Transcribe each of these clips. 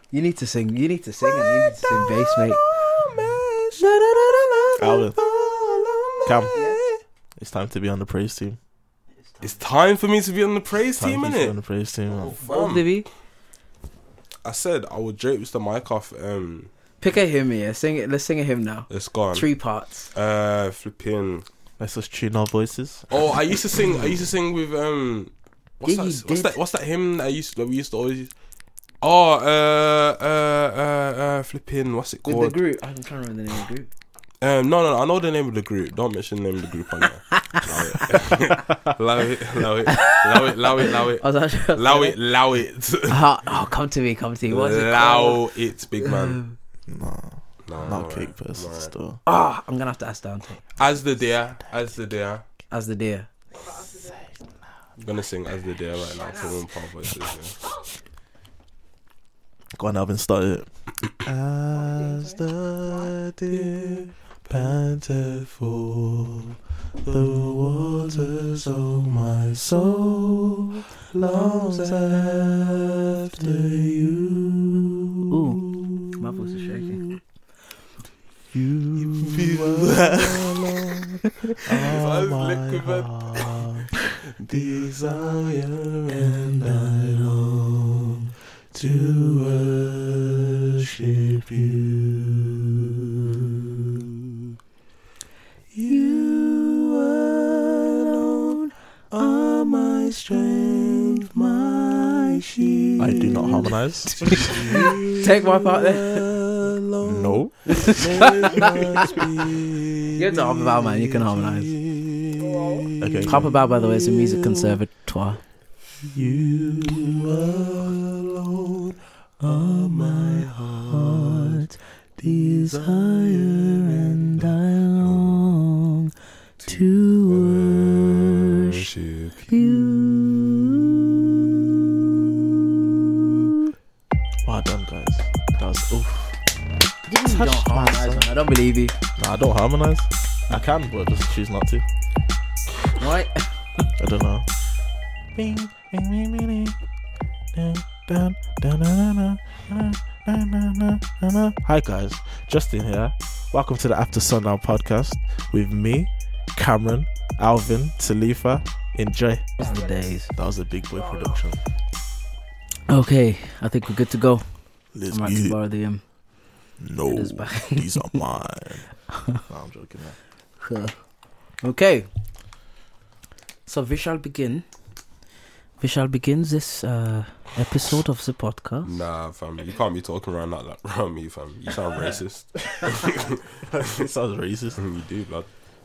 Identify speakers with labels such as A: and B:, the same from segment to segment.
A: You need to sing. You need to sing, and you need to sing bass, mate.
B: Alvin, Cam, it's time to be on the praise team.
C: It's time for me to be on the praise team,
B: On
C: innit?
B: the praise team. Man.
A: What old did he?
C: I said I would drape the mic off.
A: Pick a hymn, yeah. Sing it. Let's sing a hymn now.
C: Let's go on.
A: 3 parts.
C: Flipping.
B: Let's just tune our voices.
C: Oh, I used to sing with what's that hymn that we used to always use? Oh, flipping. What's it called?
A: With the group. I'm trying to remember the name of the group.
C: No, I know the name of the group. Don't mention the name of the group on there. Allow it. Allow it.
A: Oh, come to me. What's it called?
C: Allow it, big man.
B: No, not cake
C: right.
B: person still.
A: I'm gonna have to ask Dante.
C: As the deer.
A: As the deer.
C: I'm gonna sing As the Deer right now to one part voices. Yeah.
B: Go on, Alvin, start it. As the deer panted for the waters of my soul longs after you.
A: Ooh, my voice is shaking.
B: You feel alone. My heart desire and I long to worship you. You alone are my strength, my shield. I do not harmonize.
A: Take my part there.
B: No.
A: You have to harp about, man. You can harmonize.
B: Okay.
A: Harp about, by the way, is a music conservatoire.
B: You alone are my heart desire, and I long to worship you. Well done, guys. That was oof.
A: You don't harmonize, man. I don't believe you.
B: Nah, I don't harmonize. I can, but just choose not to.
A: What?
B: I don't know. Bing, bing, bing, bing, bing. Dun, dun, dun, dun, dun. Hi guys, Justin here. Welcome to the After Sundown podcast with me, Cameron, Alvin, Talifa. Enjoy.
A: Those are the days.
B: That was a big boy production.
A: Okay, I think we're good to go.
B: Let's
A: I'm about to borrow the
B: No,
A: it is back.
B: these are mine. No, I'm joking, man.
A: Okay. So we shall begin. We shall begin this episode of the podcast.
C: Nah, fam, you can't be talking around me, fam. You sound racist.
B: It sounds racist.
C: You do, blood.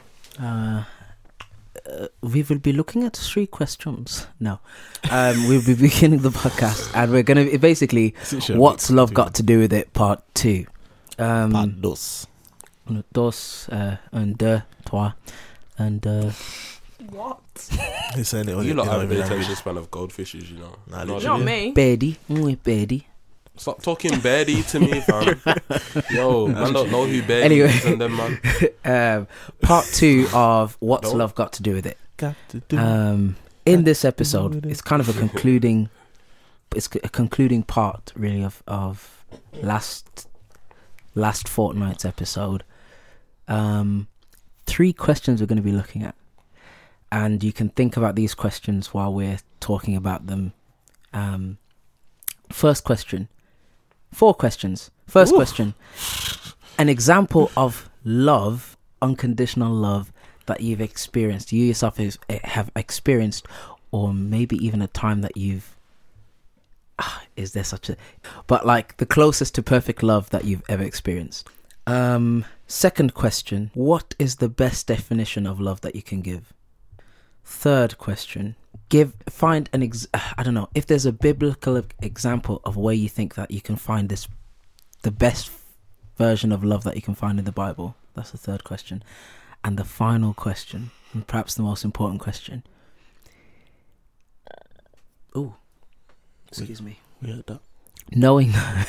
A: We will be looking at 3 questions. No. We'll be beginning the podcast, and we're going to basically, what's love got to do with it, part 2.
B: Part dos.
A: Dos, un, deux, trois, and
D: What?
B: He's saying it.
C: You lot have the attention span of goldfishes, you know.
B: Nah,
C: Not
D: Not
C: me.
D: me.
A: Betty, muy Betty.
C: Stop talking Birdie to me, fam. Yo, man don't know who Birdie
A: Anyway.
C: is and them, man.
A: Part 2 of what's
C: No.
A: love got to do with it.
B: Got to do.
A: In this episode, it's kind of a concluding. It's a concluding part, really, of last fortnight's episode. 3 questions we're going to be looking at, and you can think about these questions while we're talking about them. First question. 4 questions. First question. An example of love, unconditional love, that you've experienced, you yourself have experienced, or maybe even a time that you've is there such a but like the closest to perfect love that you've ever experienced. Second question, what is the best definition of love that you can give? Third question, find an I don't know if there's a biblical example of where you think that you can find the best version of love that you can find in the Bible. That's the third question. And the final question, and perhaps the most important question. Oh, excuse me.
B: We heard that.
A: Knowing I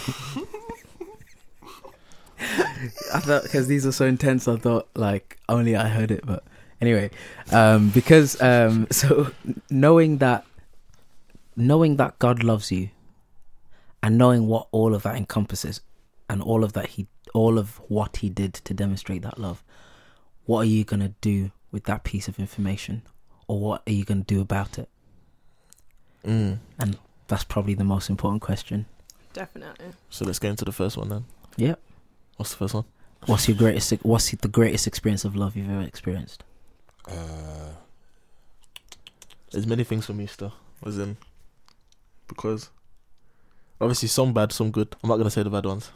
A: thought, because these are so intense, I thought like only I heard it, but anyway, because so knowing that God loves you, and knowing what all of that encompasses, and all of what he did to demonstrate that love, what are you gonna do with that piece of information, or what are you gonna do about it? And that's probably the most important question.
D: Definitely.
B: So let's get into the first one then.
A: Yep.
B: What's the first one?
A: What's the greatest experience of love you've ever experienced?
B: There's many things for me still. As in, because obviously some bad, some good. I'm not gonna say the bad ones.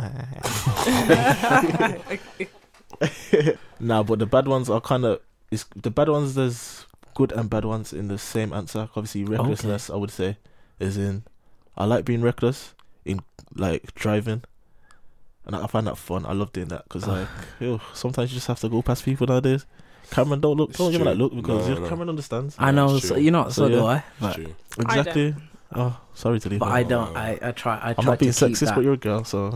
B: Nah, but the bad ones are kind of. The bad ones, there's good and bad ones in the same answer. Obviously, recklessness, I would say, is in. I like being reckless in like driving, and I find that fun. I love doing that because like, sometimes you just have to go past people nowadays. Cameron, don't give me that look because Cameron understands.
A: I know, so, you know, so do I.
C: But
B: exactly. Oh, sorry to leave.
A: But I don't. I try.
B: I'm not being sexist, but you're a girl, so.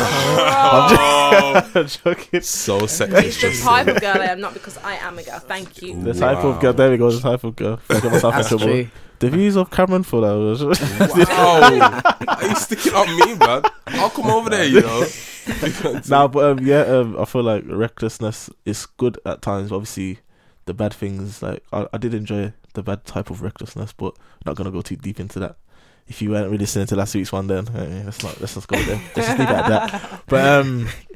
C: I'm
B: joking.
C: So
D: It's
C: sexist.
D: the type of girl I am, not because I am a girl. Thank you.
B: The type of girl. There we go. The type of girl.
A: That's true.
B: The views of Cameron for that was.
C: Wow. Are you sticking up me, man? I'll come over there, you know.
B: Nah, but I feel like recklessness is good at times. Obviously, the bad things, like I did enjoy the bad type of recklessness, but not gonna go too deep into that. If you weren't really listening to last week's one, then let's just go there. Let's just leave it at that. But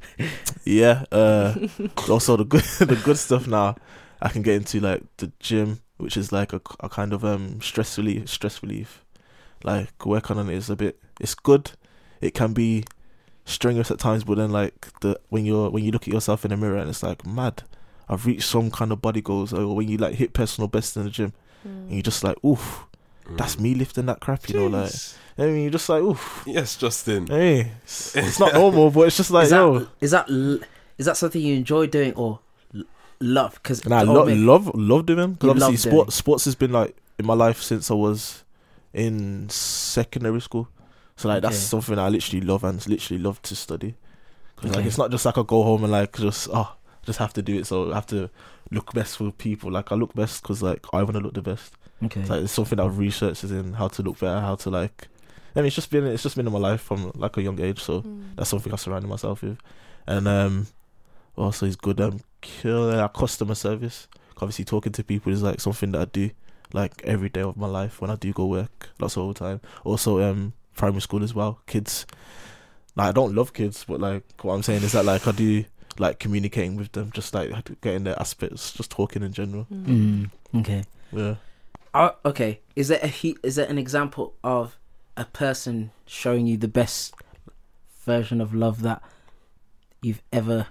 B: also the good stuff now. I can get into like the gym, which is like a kind of stress relief. Like working on it is it's good. It can be strenuous at times, but then like when you look at yourself in the mirror and it's like, mad, I've reached some kind of body goals, or when you like hit personal best in the gym, and you're just like, oof, that's me lifting that crap, you know, like. I mean, you're just like, oof.
C: Yes, Justin.
B: Hey, it's not normal, but it's just like,
A: is that something you enjoy doing or love? Because
B: love doing. Because obviously, sports has been like in my life since I was in secondary school. So like that's something I literally love and literally love to study. Because like it's not just like I go home and like just have to do it. So I have to look best for people. Like I look best because like I want to look the best.
A: Okay.
B: Like it's something I've researched is in how to look better, how to like. I mean, it's just been in my life from like a young age. So that's something I've surrounded myself with. And also it's good. Customer service. Obviously, talking to people is like something that I do like every day of my life when I do go work. Lots of the time. Also, primary school as well. Kids. Like I don't love kids, but like what I'm saying is that like I do like communicating with them, just like getting their aspects, just talking in general.
A: Okay.
B: Yeah.
A: Okay. Is there an example of a person showing you the best version of love that you've ever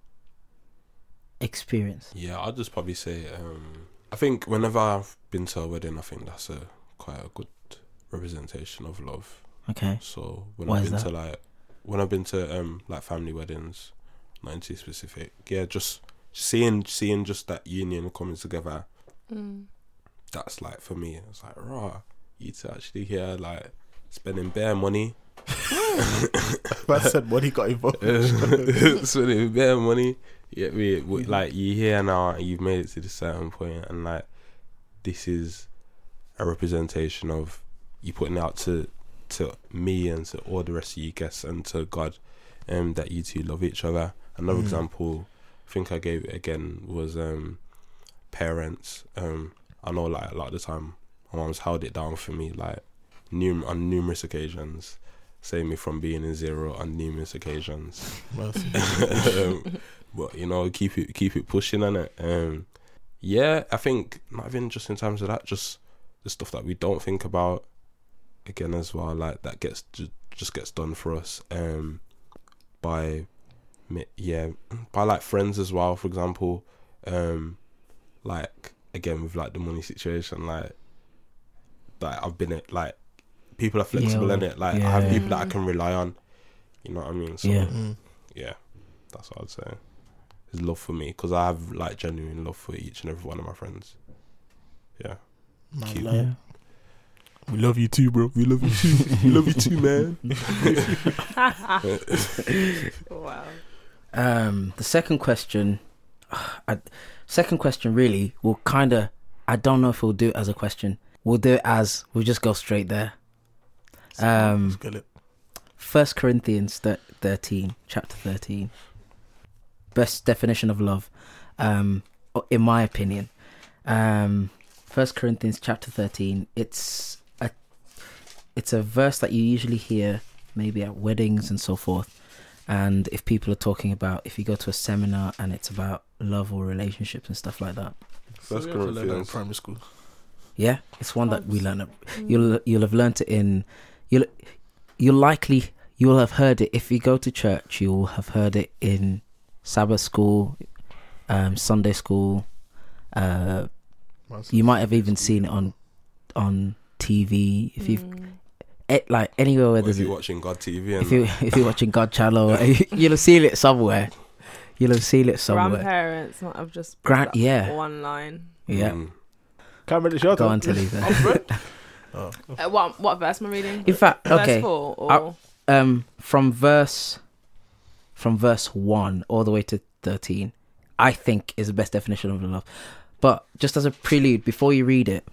A: experienced?
C: Yeah, I'll just probably say, I think whenever I've been to a wedding, I think that's quite a good representation of love.
A: Okay.
C: So when
A: Why
C: I've
A: is
C: been
A: that?
C: to been to like family weddings, not into specific, yeah, just seeing just that union coming together. That's like for me, it's like raw. You to actually hear like spending bare money.
B: I said money got involved.
C: Spending bare money. Yeah, like you hear now, and you've made it to this certain point, and like this is a representation of you putting out to me and to all the rest of you guests and to God, that you two love each other. Another example, I think I gave it again was parents. I know like a lot of the time my mom's held it down for me like on numerous occasions, saved me from being in zero on numerous occasions. But you know, keep it pushing on it. Yeah, I think not even just in terms of that, just the stuff that we don't think about again as well, like that gets done for us by like friends as well, for example. Like again with like the money situation, like I've been at like people are flexible in it, like I have people that I can rely on, you know what I mean? So yeah, that's what I'd say is love for me, because I have like genuine love for each and every one of my friends. Yeah.
B: We love you too, bro. We love you too. We love you too, man.
D: Wow.
A: The second question really will kind of, I don't know if we'll do it as a question. We'll do it as, we'll just go straight there.
B: Let's get it.
A: 1 Corinthians 13, chapter 13. Best definition of love, in my opinion. 1 Corinthians chapter 13. It's a verse that you usually hear maybe at weddings and so forth. And if people are talking about, if you go to a seminar and it's about love or relationships and stuff like that.
C: First
B: we have to learn that in
C: Corinthians.
B: primary school.
A: Yeah, it's one that we learn. You'll have learnt it in. You'll have heard it if you go to church. You'll have heard it in Sabbath school, Sunday school. You might have even seen it on TV if you've like anywhere where
C: Or if
A: there's
C: you're watching God TV and
A: if you're watching God Channel, you'll have seen it somewhere. You'll have seen it somewhere.
D: Grandparents might have just put that
A: Yeah.
D: one line.
A: Yeah,
B: Cameron, it's your
A: go
B: turn.
A: on, Tilly. Then.
D: What verse am I reading?
A: In fact,
D: Verse
A: okay.
D: 4 or
A: From verse 1 all the way to 13, I think is the best definition of love. But just as a prelude, before you read it,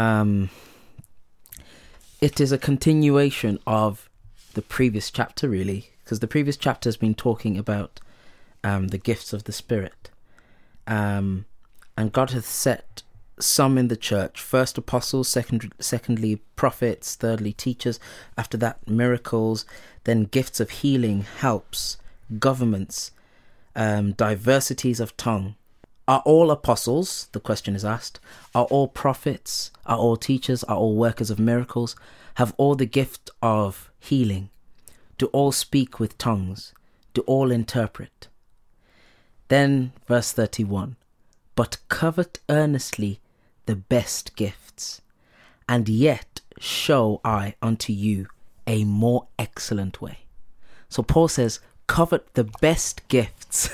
A: it is a continuation of the previous chapter, really, because the previous chapter has been talking about the gifts of the Spirit, and God hath set some in the church, first apostles, secondly prophets, thirdly teachers, after that miracles, then gifts of healing, helps, governments, diversities of tongue. Are all apostles, the question is asked, are all prophets, are all teachers, are all workers of miracles, have all the gift of healing, do all speak with tongues, do all interpret? Then verse 31, but covet earnestly the best gifts, and yet show I unto you a more excellent way. So Paul says, covet the best gifts.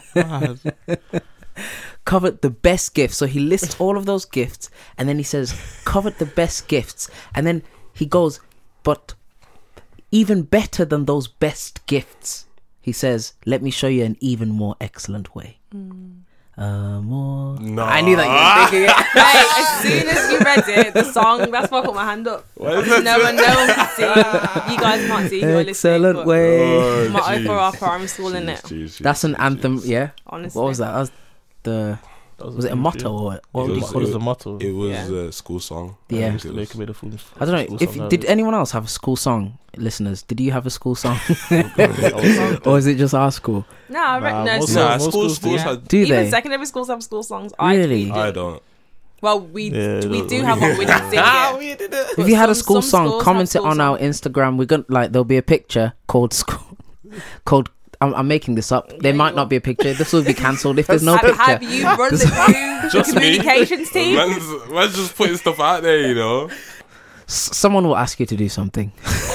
A: Covet the best gifts. So he lists all of those gifts, and then he says, covet the best gifts. And then he goes, but even better than those best gifts, he says, let me show you an even more excellent way. More.
B: No.
A: I knew that you were thinking it.
D: Hey, as soon as you read it, the song, that's why I put my hand up. No one can see. You guys can't see. You're listening.
A: Excellent
D: but
A: way.
D: Motto for our primary school, innit?
A: That's an anthem, yeah.
D: Honestly.
A: What was that? That was the. Was it a motto or what?
B: What
C: It
B: was,
C: was-
B: what is the motto?
C: it was
D: Yeah.
C: a school song.
A: Yeah.
B: Mr. Laker made a fool.
A: I don't know. If did anyone else have a school song, listeners? Did you have a school song, or is it just our school?
D: No, I reckon no.
B: most
D: so-
C: Nah,
B: most
C: schools
B: schools
C: had.
A: Do
D: even
A: they
D: secondary schools have school songs.
A: really?
C: I don't.
D: Well, we
B: Yeah,
D: do have one. We didn't sing it.
A: If you had a
D: Some-
A: school
D: some
A: song,
D: schools
A: comment
D: have
A: it on
D: school
A: our Instagram. We're gonna there'll be a picture called school, called. I'm making this up. There
D: Yeah,
A: might
D: you
A: not
D: are.
A: be a picture. This will be cancelled if there's no
D: Have
A: picture.
D: you run the through
C: Just
D: the
C: me.
D: communications team?
C: Man's just putting stuff out there, you know.
A: Someone will ask you to do something.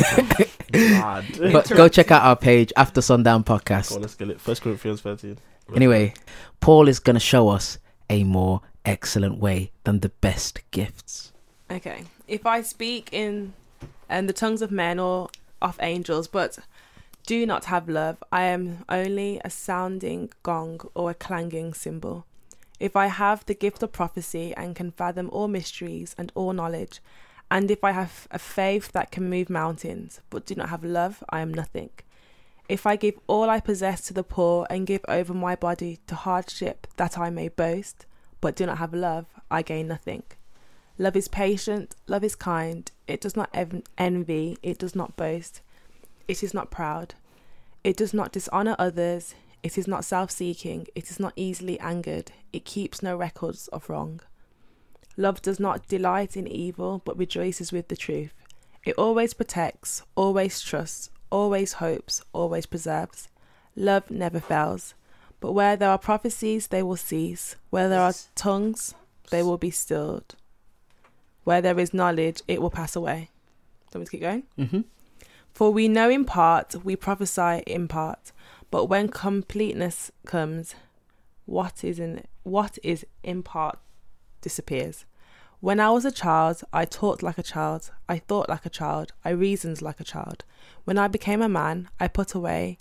B: Mad.
A: But go check out our page, After Sundown Podcast.
B: Go on, let's get it. 1 Corinthians 13.
A: Anyway, Paul is going to show us a more excellent way than the best gifts.
D: Okay. If I speak in the tongues of men or of angels, but do not have love, I am only a sounding gong or a clanging cymbal. If I have the gift of prophecy and can fathom all mysteries and all knowledge, and if I have a faith that can move mountains, but do not have love, I am nothing. If I give all I possess to the poor and give over my body to hardship that I may boast, but do not have love, I gain nothing. Love is patient, love is kind, it does not envy, it does not boast, it is not proud, it does not dishonour others, it is not self-seeking, it is not easily angered, it keeps no records of wrong. Love does not delight in evil, but rejoices with the truth. It always protects, always trusts, always hopes, always preserves. Love never fails. But where there are prophecies, they will cease. Where there are tongues, they will be stilled. Where there is knowledge, it will pass away. Do you want me to keep going?
A: Mm-hmm.
D: For we know in part, we prophesy in part. But when completeness comes, what is in part disappears. When I was a child, I talked like a child, I thought like a child, I reasoned like a child. When I became a man, I put the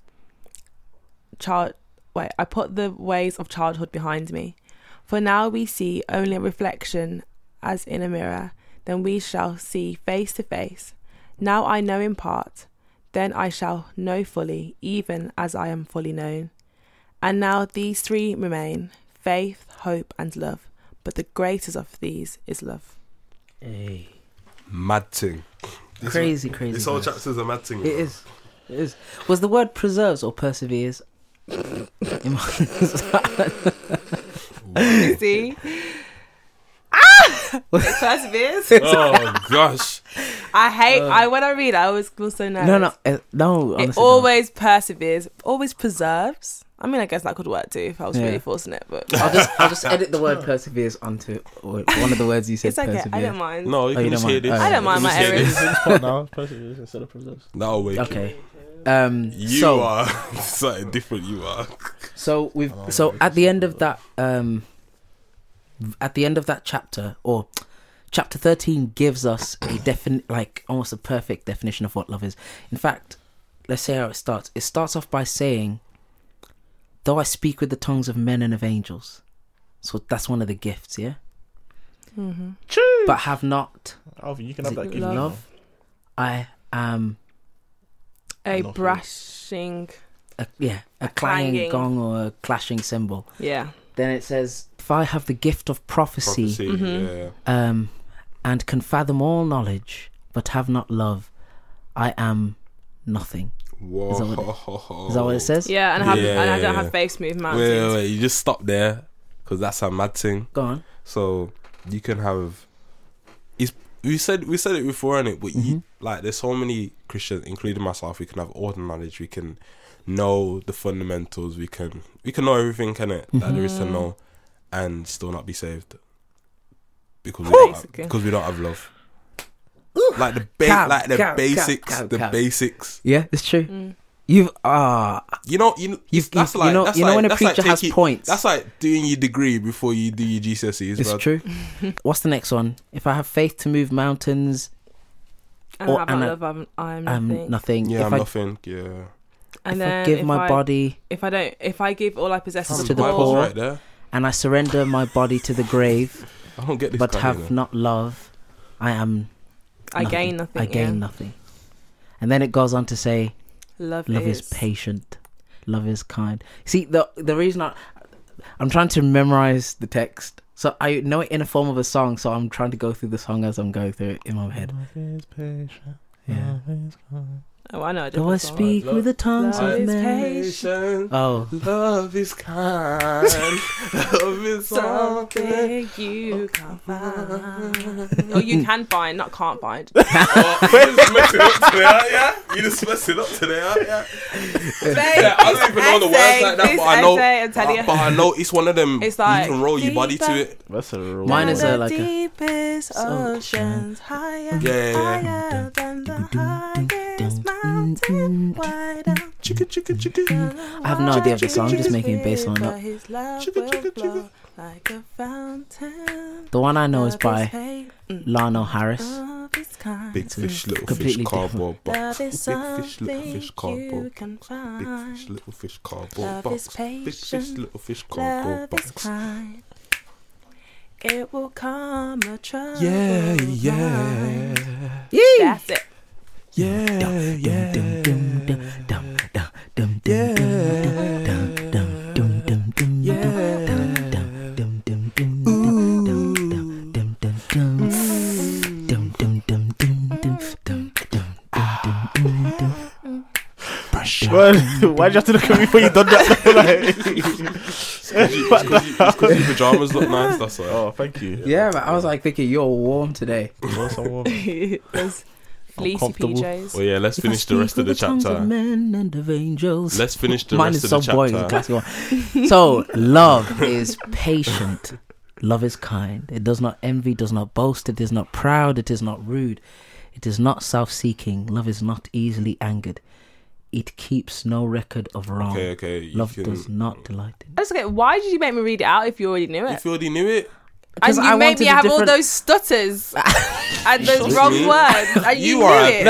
D: ways of childhood behind me. For now we see only a reflection as in a mirror, then we shall see face to face. Now I know in part, then I shall know fully, even as I am fully known. And now these three remain, faith, hope, and love. But the greatest of these is love.
A: Hey.
C: Mad thing.
A: Crazy.
C: This whole chapter's a mad thing.
A: It is. It is. Was the word preserves or perseveres?
D: You see? It perseveres.
C: Oh gosh.
D: I hate. When I read, I always feel so nervous.
A: No.
D: It
A: Honestly,
D: always perseveres. Always preserves. I mean, I guess that could work too if I was
A: Yeah.
D: really forcing it. But
A: I'll just edit the word perseveres onto one of the words you said.
D: it's okay.
A: Persevere.
D: I don't mind.
C: No, you
A: Oh,
C: can
A: you
C: just
A: don't
C: hear
A: mind?
C: this.
A: I
D: don't mind
C: You
D: my
C: can just hear
D: errors.
C: this.
B: This part now, perseverance instead of preserves.
C: That'll wake you.
A: Okay.
C: You
A: so,
C: are something different. You are.
A: So we've at the end of that chapter, or chapter 13 gives us a almost a perfect definition of what love is. In fact, let's say how it starts. It starts off by saying, though I speak with the tongues of men and of angels. So that's one of the gifts, yeah?
D: Mm-hmm.
A: But have not
B: Alvin, you can
A: Is
B: have that
A: it
B: gift.
A: love? I am
D: A
B: Not
D: brushing.
A: a clanging
D: clanging.
A: gong or a clashing cymbal.
D: Yeah.
A: Then it says, if I have the gift of prophecy.
D: Mhm.
C: Yeah.
A: And can fathom all knowledge, but have not love, I am nothing.
C: Whoa.
A: Is that what it says?
D: Yeah, and I don't have faith to move mountains.
C: Wait, you just stop there, because that's a mad thing.
A: Go on.
C: So you can have. We said it before, innit? But you, like, there's so many Christians, including myself. We can have all the knowledge. We can know the fundamentals. We can know everything, can it? That there is to know, and still not be saved because we don't have love. Like the basics.
A: Yeah, it's true.
D: Mm.
A: You've
C: That's like
A: when a
C: that's
A: preacher
C: like
A: has
C: taking-
A: points.
C: That's like doing your degree before you do your GCSEs.
A: It's
C: bro.
A: true. What's the next one? If I have faith to move mountains,
D: And
A: Or-
D: have
A: and
D: not love, I'm
A: I'm
D: nothing.
A: nothing.
C: Yeah,
A: if
C: I'm
A: I
C: nothing. Yeah,
D: And
A: if
D: then
A: I give my body
D: if I give all I possess
A: To
D: to
A: the
D: the
C: Bible's
A: poor.
C: right there.
A: and I surrender my body to the grave,
C: I don't get this.
A: but
C: guy,
A: have
C: you know.
A: not love, I am
D: I gain nothing.
A: I gain nothing. And then it goes on to say,
D: Love
A: love is patient, love is kind. See, the reason I'm trying to memorize the text, so I know it in a form of a song, so I'm trying to go through the song as I'm going through it in my head.
B: Love is patient.
A: Yeah.
B: Love is kind.
D: Oh, I know. a
A: Though I
D: different song.
A: speak
C: Love-
A: with the tongues
D: love
A: of
D: is
A: men.
D: patient.
A: Oh,
C: Love is kind. Love is something.
D: Something you can't find. Or you can find, not can't find.
C: You just mess it up today, aren't ya? You just mess it up today, aren't ya? Yeah, I don't even know the words like that, but I know it's one of them.
D: It's like,
C: you can roll your body to it.
B: That's a real
A: Mine is
D: the
A: like a-
D: deepest oceans, higher,
C: Yeah.
D: higher than the highest mountain, wider.
A: I have no idea of the song, I'm just making it based on
D: But
A: that.
D: his love will flow like a fountain.
A: The one I know is
D: Love
A: by
D: pain,
A: Lionel Harris.
D: love is kind.
C: Big fish, little fish,
A: Completely
C: cardboard box.
D: Love
C: Big
D: is
C: fish, little
D: something
C: fish,
D: you
C: cardboard.
D: can
C: Big
D: find.
C: fish, little fish, cardboard
D: Love
C: box.
D: is
C: Big fish,
D: patient.
C: little fish, cardboard
D: Love is
C: box.
D: kind. It will calm a trouble.
C: Yeah, yeah,
D: That's it.
B: Why'd you have to look at me when you done that?
C: It's because your pajamas look nice. That's why.
B: Oh, thank you.
A: Yeah, man, I was like thinking you're warm today.
B: Well, someone-
D: Those fleecy
B: comfortable.
D: PJs.
C: Well, yeah. Let's finish the rest of the chapter.
A: Men and of angels.
C: Let's finish the
A: Mine
C: rest
A: is
C: of
A: so
C: the
A: boring. It's a
C: chapter.
A: classic one. So, love is patient. Love is kind. It does not envy, does not boast. It is not proud. It is not rude. It is not self-seeking. Love is not easily angered. It keeps no record of wrong.
C: Okay.
A: Love does not delight in.
D: I just get. Why did you make me read it out if you already knew it?
C: If you already knew it,
D: And you made me have all those stutters and those wrong words. And you knew it.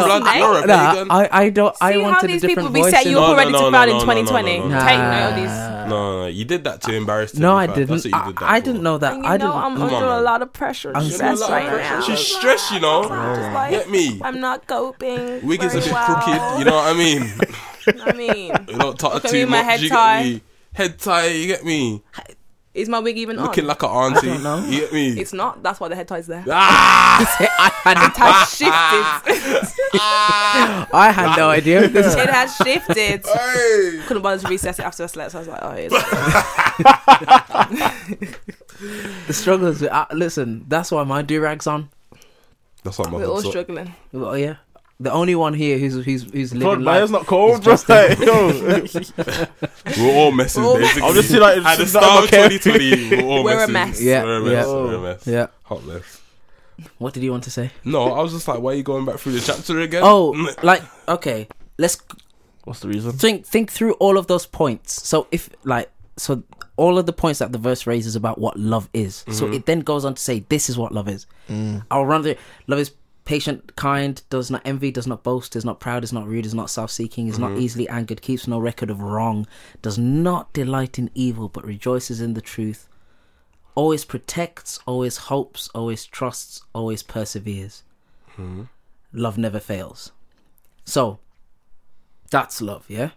A: I don't. I
D: See how
A: wanted
D: these
A: a
D: people
A: different
D: be
A: voice.
D: setting you up already to fail in
C: no,
D: 2020.
C: no.
D: Take note of these.
C: No, you did that to embarrass them.
A: No,
C: in
A: I
C: fact.
A: didn't.
C: That's what you did that
A: I
C: for.
A: didn't know that.
D: And
A: I
D: you
A: didn't.
D: know, I'm
C: Come on,
D: under a
C: man.
D: lot of pressure and
A: I'm
D: stress
C: She's
D: right now.
C: She's stressed, you know.
D: I'm just like,
C: Get me.
D: I'm not coping.
C: Wig is a
D: very
C: bit
D: well.
C: crooked, you know what I mean?
D: I mean,
C: You don't talk
D: Look at
C: too
D: me in my
C: much,
D: head
C: you
D: tie.
C: get me? Head tie, you get me?
D: is my wig even
C: Looking
D: on?
C: like an auntie,
A: I don't know.
C: you get me?
D: It's not. That's why the head tie's there.
C: Ah!
D: It has shifted.
A: I had no idea.
D: It has shifted.
C: Hey!
D: Couldn't bother to recess it after I slept, so I was like, oh, it's
A: The struggles. Listen, that's why my do-rag's on.
C: That's what my
D: we're all
C: hood's up.
D: struggling.
A: Well, yeah, the only one here who's living
B: God, my
A: life.
B: hair's not cold,
A: It's
B: bro.
A: just
B: Like, yo.
C: We're all messes,
D: We're all
C: basically.
B: I'm just seeing like
C: At the
B: it's not
C: start of
B: okay.
C: 2020, we're all
D: We're a
C: messes.
D: mess.
A: Yeah,
C: We're a mess.
A: yeah.
C: We're a mess.
A: Yeah.
C: Hot mess.
A: What did you want to say?
C: No, I was just like, why are you going back through the chapter again?
A: Oh, like okay. Let's
B: What's the reason?
A: think through all of those points. So all of the points that the verse raises about what love is. So it then goes on to say this is what love is. I'll run through. Love is patient, kind, does not envy, does not boast, is not proud, is not rude, is not self-seeking, is not easily angered, keeps no record of wrong, does not delight in evil, but rejoices in the truth, always protects, always hopes, always trusts, always perseveres. Love never fails. So that's love, yeah.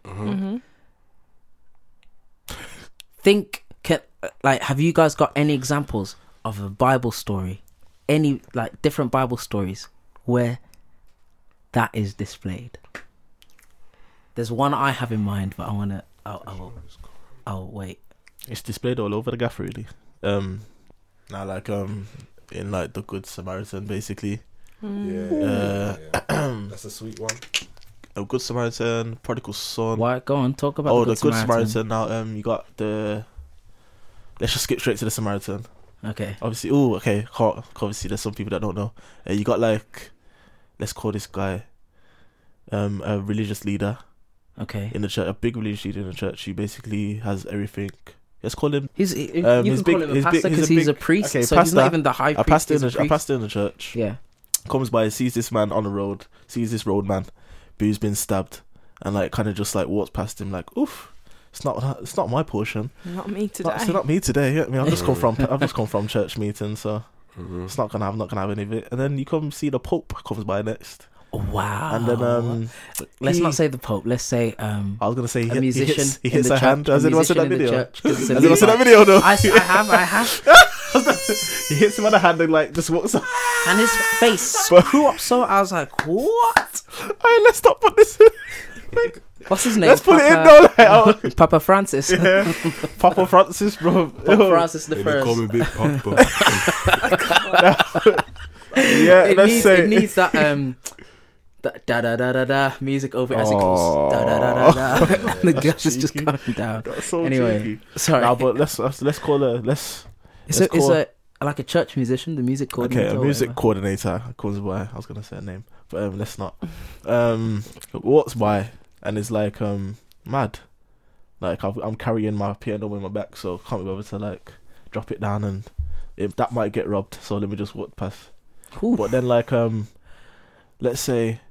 A: Have you guys got any examples of a Bible story, any like different Bible stories where that is displayed? There's one I have in mind, but I'll wait.
B: It's displayed all over the gaff, really. Now, like in like the Good Samaritan, basically.
C: That's a sweet one.
B: A Good Samaritan, Prodigal Son.
A: Why? Go on, talk about
B: The Good Samaritan. Now, you got the. Let's just skip straight to the Samaritan.
A: Okay.
B: Obviously, obviously, there's some people that don't know. You got like, let's call this guy, a religious leader.
A: Okay.
B: In the church, a big religious leader in the church. He basically has everything. Let's call him
A: You can call him a pastor because he's a priest.
B: okay,
A: so
B: pastor,
A: he's not even the high
B: a
A: priest.
B: pastor.
A: He's a
B: A
A: priest.
B: pastor in the church.
A: Yeah.
B: Comes by, sees this man on the road, sees this roadman who's been stabbed, and like kind of just like walks past him like, oof, it's not my portion.
D: Not me today.
B: It's not me today. I mean, I've just come from church meeting, so I'm not gonna have any of it. And then you come see the Pope comes by next.
A: Wow.
B: And then
A: let's not say the Pope. Let's say
B: I was gonna say
A: a musician.
B: he hits
A: in the
B: a hand.
A: church,
B: Has
A: a
B: anyone seen that
A: musician in the
B: video?
A: church, 'cause it's a
B: Has anyone seen that
A: lead.
B: video? No.
A: I have.
B: He hits him on the hand and like just walks.
A: And his face screw up. So I was like, what?
B: Hey, let's not put this in.
A: What's his name?
B: Let's put it in though. Like,
A: Papa Francis.
B: yeah. Papa Francis, bro.
A: Papa Francis the
C: They
A: first.
C: call me Big Papa.
B: Yeah,
A: It needs that that da da da da da music over it as it goes da da da da da. The glass is just
B: cheeky.
A: coming down.
B: That's so
A: Anyway,
B: cheeky.
A: sorry.
B: Nah, but let's call her.
A: It's like a church musician, the music coordinator.
B: Okay, a
A: or
B: music
A: whatever.
B: coordinator comes by. I was gonna say a name, but let's not. Walks by and is like mad. Like I'm carrying my piano in my back, so can't be able to like drop it down, and that might get robbed. So let me just walk past.
A: Ooh.
B: But then like let's say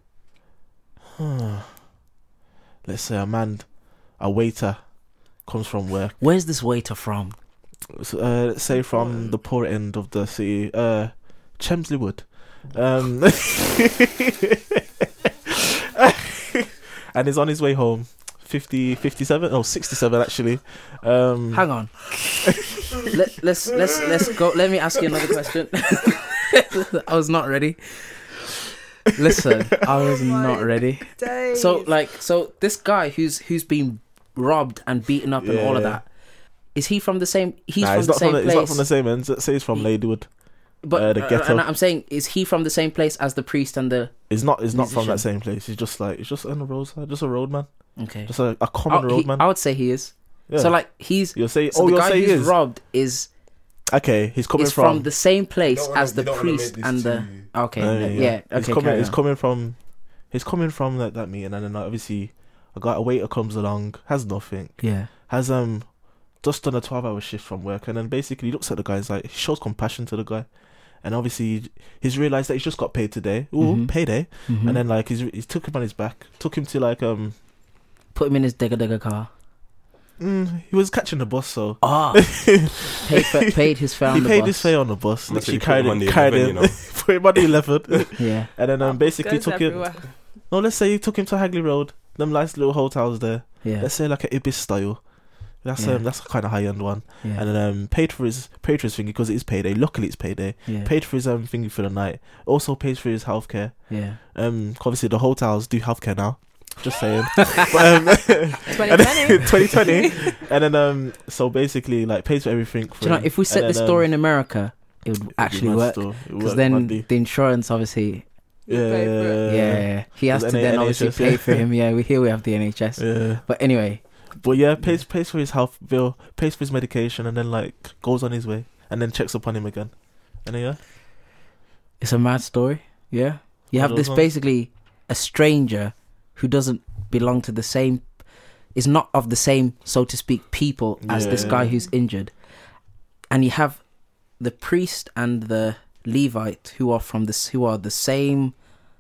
B: a waiter comes from work.
A: Where's this waiter from?
B: So, let's say from the poor end of the city, Chelmsley Wood, and is on his way home. 67 actually.
A: Hang on. Let's go. Let me ask you another question. I was not ready. Listen, I was not ready. So this guy who's been robbed and beaten up and all of
B: Yeah.
A: that, is he from the same? He's
B: Nah,
A: from the same
B: he's
A: place.
B: not from the same end. Say he's from Ladywood.
A: But
B: the ghetto.
A: and I'm saying, is he from the same place as the priest and the?
B: He's not from
A: musician.
B: that same place. He's just on the roadside, just a roadman,
A: Okay.
B: just a common roadman.
A: I would say he is.
B: Yeah.
A: So like he's.
B: You'll say,
A: So the
B: you'll
A: guy
B: say he
A: who's
B: is.
A: robbed is
B: Okay, he's coming
A: from the same place
C: You don't wanna-
A: as the
C: you don't wanna
A: priest
C: make this
A: and the.
C: too-
A: Okay. Yeah. Okay.
B: He's coming from that meeting, and then obviously a waiter comes along, has nothing,
A: Yeah.
B: has just done a 12-hour shift from work, and then basically he looks at the guy, he's like, he shows compassion to the guy, and obviously he's realised that he's just got paid today. Ooh, payday. And then like he's took him on his back, took him to like
A: put him in his digger car.
B: He was catching the bus, so
A: paid his fare on
B: he
A: the
B: paid
A: bus.
B: his fare on the bus.
C: That's
B: Literally
C: what you put him on the
B: carried
C: 11,
B: him,
C: you know.
B: put him on the 11.
A: Yeah.
B: And then basically
D: Goes
B: took him.
D: everywhere.
B: No, let's say he took him to Hagley Road. Them nice little hotels there.
A: Yeah.
B: Let's say like an Ibis style. That's a kind of high end one.
A: Yeah.
B: And then paid for his thingy because it is payday. Luckily it's payday.
A: Yeah.
B: Paid for his thingy for the night. Also pays for his healthcare.
A: Yeah.
B: Obviously the hotels do healthcare now. Just saying.
D: 2020.
B: 2020. And then so basically like pays for everything. For
A: Do you know,
B: him.
A: if we set
B: And
A: this
B: then,
A: store in America, it would actually work. Because then the insurance, obviously,
B: Yeah.
A: he has
B: There's
A: to then
B: NHS,
A: obviously pay for him. Yeah, we have the NHS.
B: Yeah.
A: But anyway,
B: But yeah, pays for his health bill, pays for his medication, and then like goes on his way, and then checks upon him again. And then,
A: it's a mad story. Yeah, you
B: One
A: have
B: of
A: this
B: those ones.
A: basically a stranger who doesn't belong to the same, is not of the same, so to speak, people as this
B: Yeah.
A: guy who's injured, and you have the priest and the Levite who are the same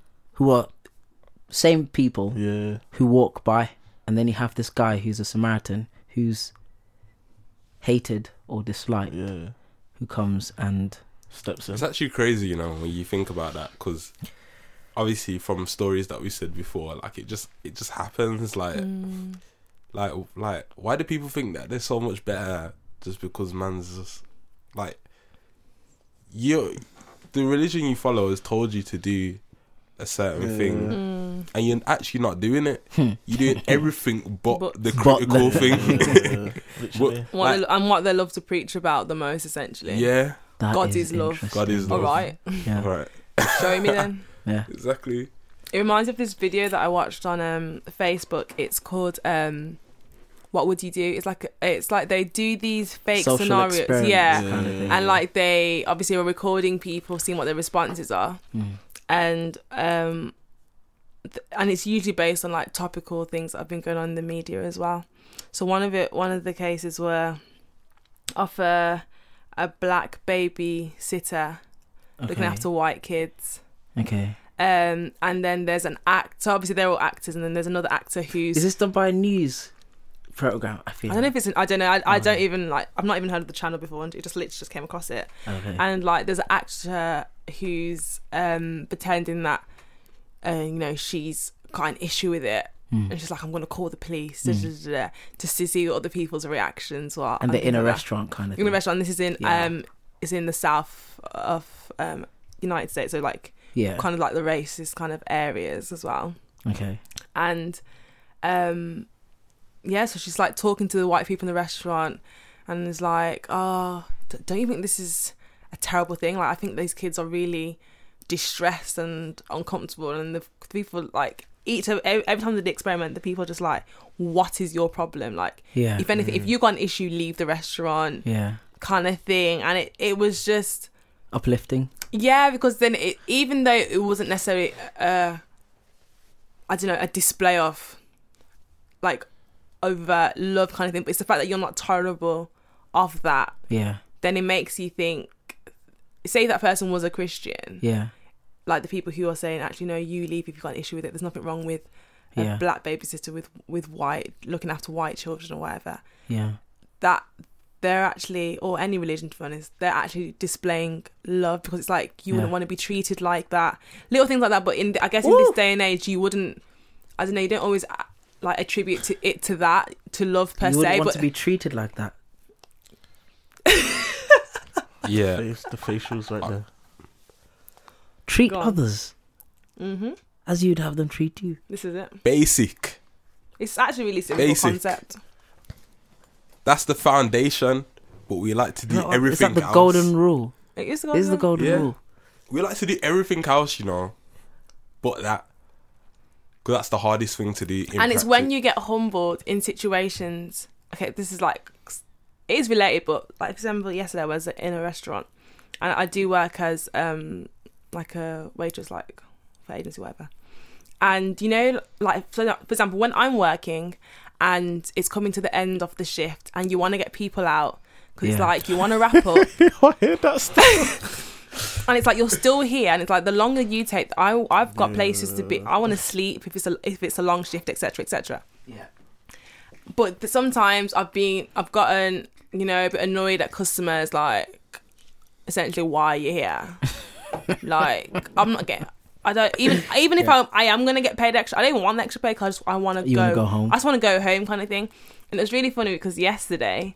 A: people
B: yeah,
A: who walk by, and then you have this guy who's a Samaritan who's hated or disliked,
B: yeah,
A: who comes and
B: steps in.
C: It's actually crazy, you know, when you think about that, because obviously from stories that we said before, like it just happens. Like why do people think that they're so much better just because man's just like the religion you follow has told you to do a certain thing, and you're actually not doing it. You're doing everything but the critical thing.
B: Literally.
D: What they love to preach about the most, essentially.
C: Yeah,
A: that
D: God is love.
A: interesting.
C: God is love.
D: All right,
A: Yeah.
C: Right,
D: show me then.
A: Yeah.
C: exactly.
D: It reminds me of this video that I watched on Facebook. It's called "What Would You Do?" It's like they do these fake
A: Social
D: scenarios,
A: experiments
D: yeah,
A: kind of thing.
D: and like they obviously are recording people, seeing what their responses are, and it's usually based on like topical things that have been going on in the media as well. So one of the cases were of a black babysitter looking after white kids.
A: Okay.
D: And then there's an act. So obviously they're all actors, and then there's another actor who's.
A: Is this done by a news program? I feel.
D: I don't know if it's. I don't know. I don't even like. I've not even heard of the channel before, and it just literally just came across it.
A: Okay.
D: And like, there's an actor who's pretending that, she's got an issue with it, and she's like, I'm going to call the police to see other people's reactions.
A: And they're in a restaurant kind of thing.
D: In a restaurant. This is in is in the south of United States, so like kind of like the racist kind of areas as well.
A: Okay.
D: And so she's like talking to the white people in the restaurant, and is like, "Oh, don't you think this is a terrible thing? Like, I think these kids are really distressed and uncomfortable." And the people like every time they do the experiment, the people are just like, "What is your problem? Like, if anything, if you got an issue, leave the restaurant."
A: Yeah.
D: Kind of thing. And it was just
A: uplifting.
D: Yeah, because then even though it wasn't necessarily a display of like overt love kind of thing, but it's the fact that you're not tolerable of that.
A: Yeah.
D: Then it makes you think, say that person was a Christian.
A: Yeah.
D: Like the people who are saying, actually, no, you leave if you've got an issue with it. There's nothing wrong with a black babysitter with white, looking after white children or whatever.
A: Yeah.
D: That they're actually, or any religion to be honest, they're actually displaying love, because it's like you wouldn't want to be treated like that. Little things like that, but I guess in this day and age, you wouldn't, I don't know, you don't always like attribute to that, to love per se.
A: You wouldn't want
D: but
A: to be treated like that.
C: Yeah.
B: The facials right there.
A: Treat
D: Go on.
A: others as you'd have them treat you.
D: This is it.
C: Basic.
D: It's actually really simple concept.
C: That's the foundation, but we like to do
A: No,
C: everything
A: is that the
C: else.
A: golden rule?
D: It is the
A: It is the golden
C: Yeah.
A: rule.
C: We like to do everything else, you know, but that, because that's the hardest thing to do.
D: And it's when you get humbled in situations. Okay, this is like, it is related, but like for example, yesterday I was in a restaurant, and I do work as like a waitress, like for agency, whatever. And like for example, when I'm working and it's coming to the end of the shift and you want to get people out because it's like you want to wrap up.
B: I hear that stuff.
D: And it's like you're still here, and it's like the longer you take, I've got places to be. I want to sleep if it's a long shift, etc., etc.
A: Yeah.
D: But sometimes I've gotten a bit annoyed at customers, like essentially why are you here? Like I'm not getting. I don't even if I am gonna get paid extra. I don't even want the extra pay because I want to
A: go home.
D: I just want to go home, kind of thing. And it was really funny because yesterday,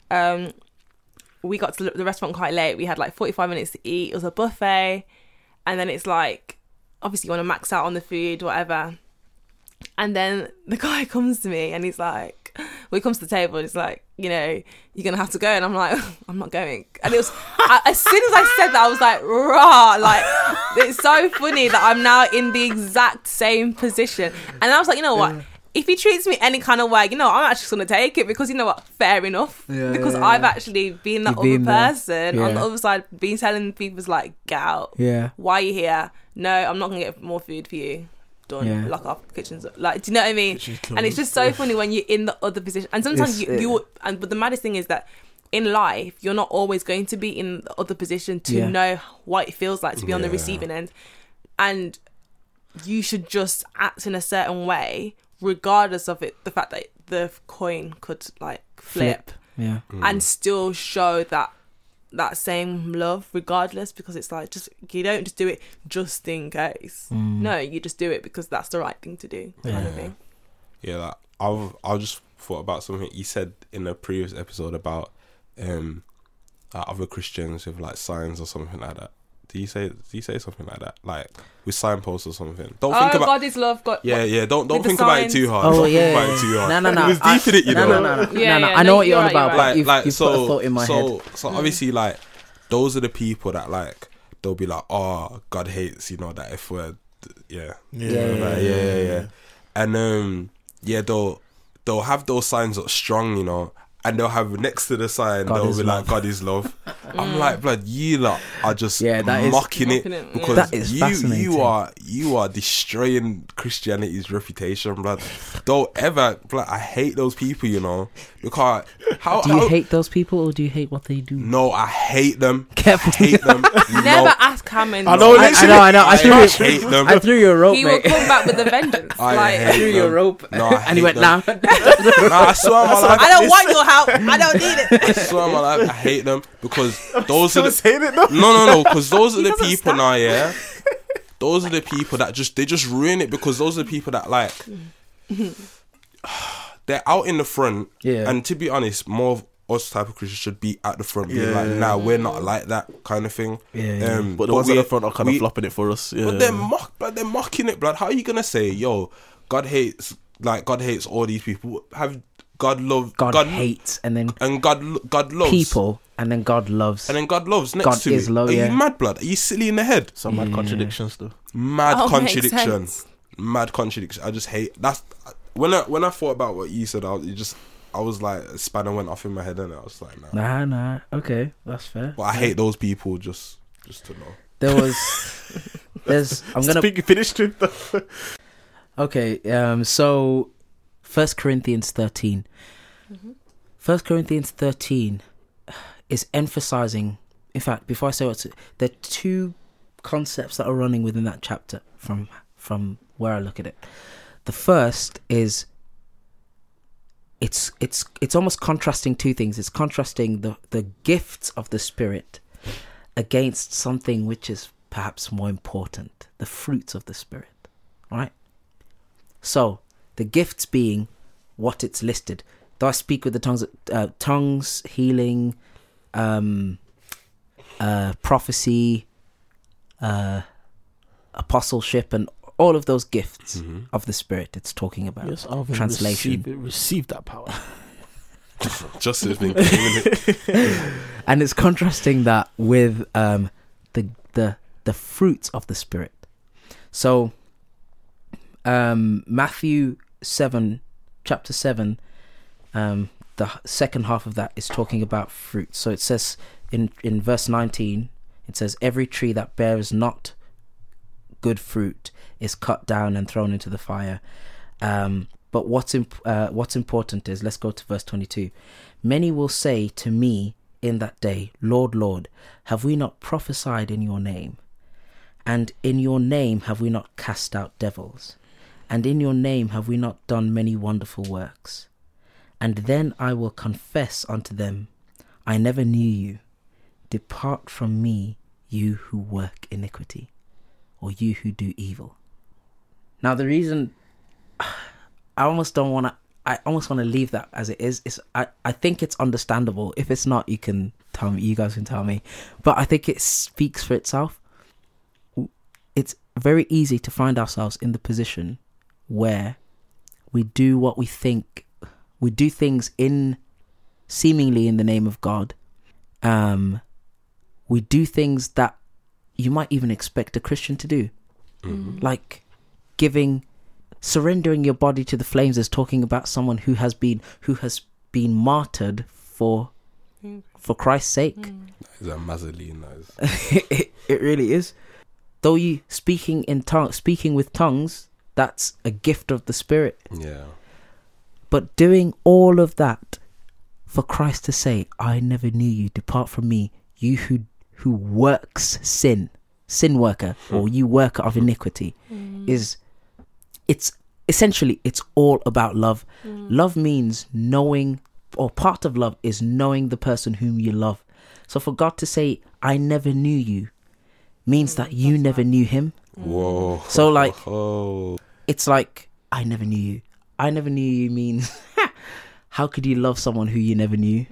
D: we got to the restaurant quite late. We had like 45 minutes to eat. It was a buffet, and then it's like obviously you want to max out on the food, whatever. And then the guy comes to me and he's like, he comes to the table and he's like, you're gonna have to go. And I'm like, I'm not going. And it was as soon as I said that, I was like, rah, like it's so funny that I'm now in the exact same position. And I was like, you know what? If he treats me any kind of way, I'm actually just gonna take it because you know what? Fair enough. Because I've actually been that other person on the other side, been telling people like, get out.
A: Yeah.
D: Why are you here? No, I'm not gonna get more food for you. Done. Lock off kitchens. Like, do you know what I mean? And it's just so funny when you're in the other position. And sometimes but the maddest thing is that in life, you're not always going to be in the other position to know what it feels like to be on the receiving end. And you should just act in a certain way, regardless of it, the fact that the coin could like flip.
A: Yeah.
D: And still show that same love regardless, because it's like you don't just do it just in case. No, you just do it because that's the right thing to do, kind of thing.
C: Like I just thought about something you said in a previous episode about other Christians with like signs or something like that. Do you say something like that, like with signposts or something? Don't think about
D: God is love. God,
C: don't think about it too hard.
A: Oh,
C: don't think about it too hard.
A: No.
C: It was deep in it, you know.
A: No. I know what you're on about.
D: Right.
A: But you've put a thought in my head.
C: So obviously, like those are the people that like they'll be like, oh, God hates that F word. Yeah. And they'll have those signs up strong, and they'll have next to the sign they'll be like, God is love. I'm like, blood, you lot are just mocking it because
A: that is fascinating.
C: you are destroying Christianity's reputation, blood. Don't ever, blood, I hate those people, because
A: do you hate those people or do you hate what they do?
C: No, I hate them.
A: Careful.
C: I hate them.
D: Never ask Hammond.
B: I know.
C: I hate them.
A: I threw you a rope,
D: he
A: mate.
D: will come back with a vengeance.
C: I
A: threw you a rope.
C: No, I
A: and he went,
C: nah.
A: nah.
C: I swear on my life.
D: I don't want your help. I don't need it.
C: I swear on my life, I hate them because those are the
B: saying it though.
C: No, because those are the people now, yeah. Those are the people that they just ruin it, because those are the people that like they're out in the front, and to be honest, more of us type of Christians should be at the front, being like, nah, we're not like that kind of thing.
B: But the ones at the front are kind of flopping it for us.
C: But they're mocking it, blood. How are you gonna say, yo, God hates all these people? Have God hates
A: and then
C: God loves
A: people, and then God loves,
C: next
A: God
C: to
A: is
C: it.
A: love,
C: Are you mad, blood? Are you silly in the head?
B: Some mad contradictions though.
C: Mad
D: Makes
C: contradiction.
D: sense.
C: Mad contradiction. I just hate that's when I thought about what you said. I was like, a spanner went off in my head, and I was like,
A: nah. Okay, that's fair.
C: But I hate those people. Just to know.
A: I'm gonna
B: finish it.
A: Okay, so 1 Corinthians 13. 1 Corinthians 13 is emphasizing, in fact, before I say there are two concepts that are running within that chapter from where I look at it. The first is it's almost contrasting two things. It's contrasting the gifts of the Spirit against something which is perhaps more important, the fruits of the Spirit, right? So the gifts being what it's listed. Though I speak with the tongues, healing, prophecy, apostleship, and all of those gifts of the Spirit it's talking about.
B: Yes, Alvin,
A: translation.
B: Receive that power.
C: Just has been giving it.
A: And it's contrasting that with the fruits of the Spirit. So Matthew 7, chapter 7, the second half of that is talking about fruit. So it says in verse 19, it says, every tree that bears not good fruit is cut down and thrown into the fire. But But what's important is, let's go to verse 22. Many will say to me in that day, Lord, Lord, have we not prophesied in your name? And in your name have we not cast out devils? And in your name have we not done many wonderful works? And then I will confess unto them, I never knew you. Depart from me, you who work iniquity, or you who do evil. Now the reason I almost want to leave that as it is I think it's understandable. If it's not, you can tell me, you guys can tell me. But I think it speaks for itself. It's very easy to find ourselves in the position where we do what we think, we do things seemingly in the name of God. We do things that you might even expect a Christian to do. Like surrendering your body to the flames is talking about someone who has been martyred for Christ's sake.
C: That is a Mazzolini.
A: It really is. Though you speaking with tongues, that's a gift of the Spirit.
C: Yeah.
A: But doing all of that for Christ to say, I never knew you, depart from me, you who works sin worker, or you worker of iniquity, it's essentially all about love. Love means knowing, or part of love is knowing the person whom you love. So for God to say, I never knew you, means that you never knew him.
C: Whoa.
A: So like, it's like, I never knew you. I never knew you means, how could you love someone who you never knew?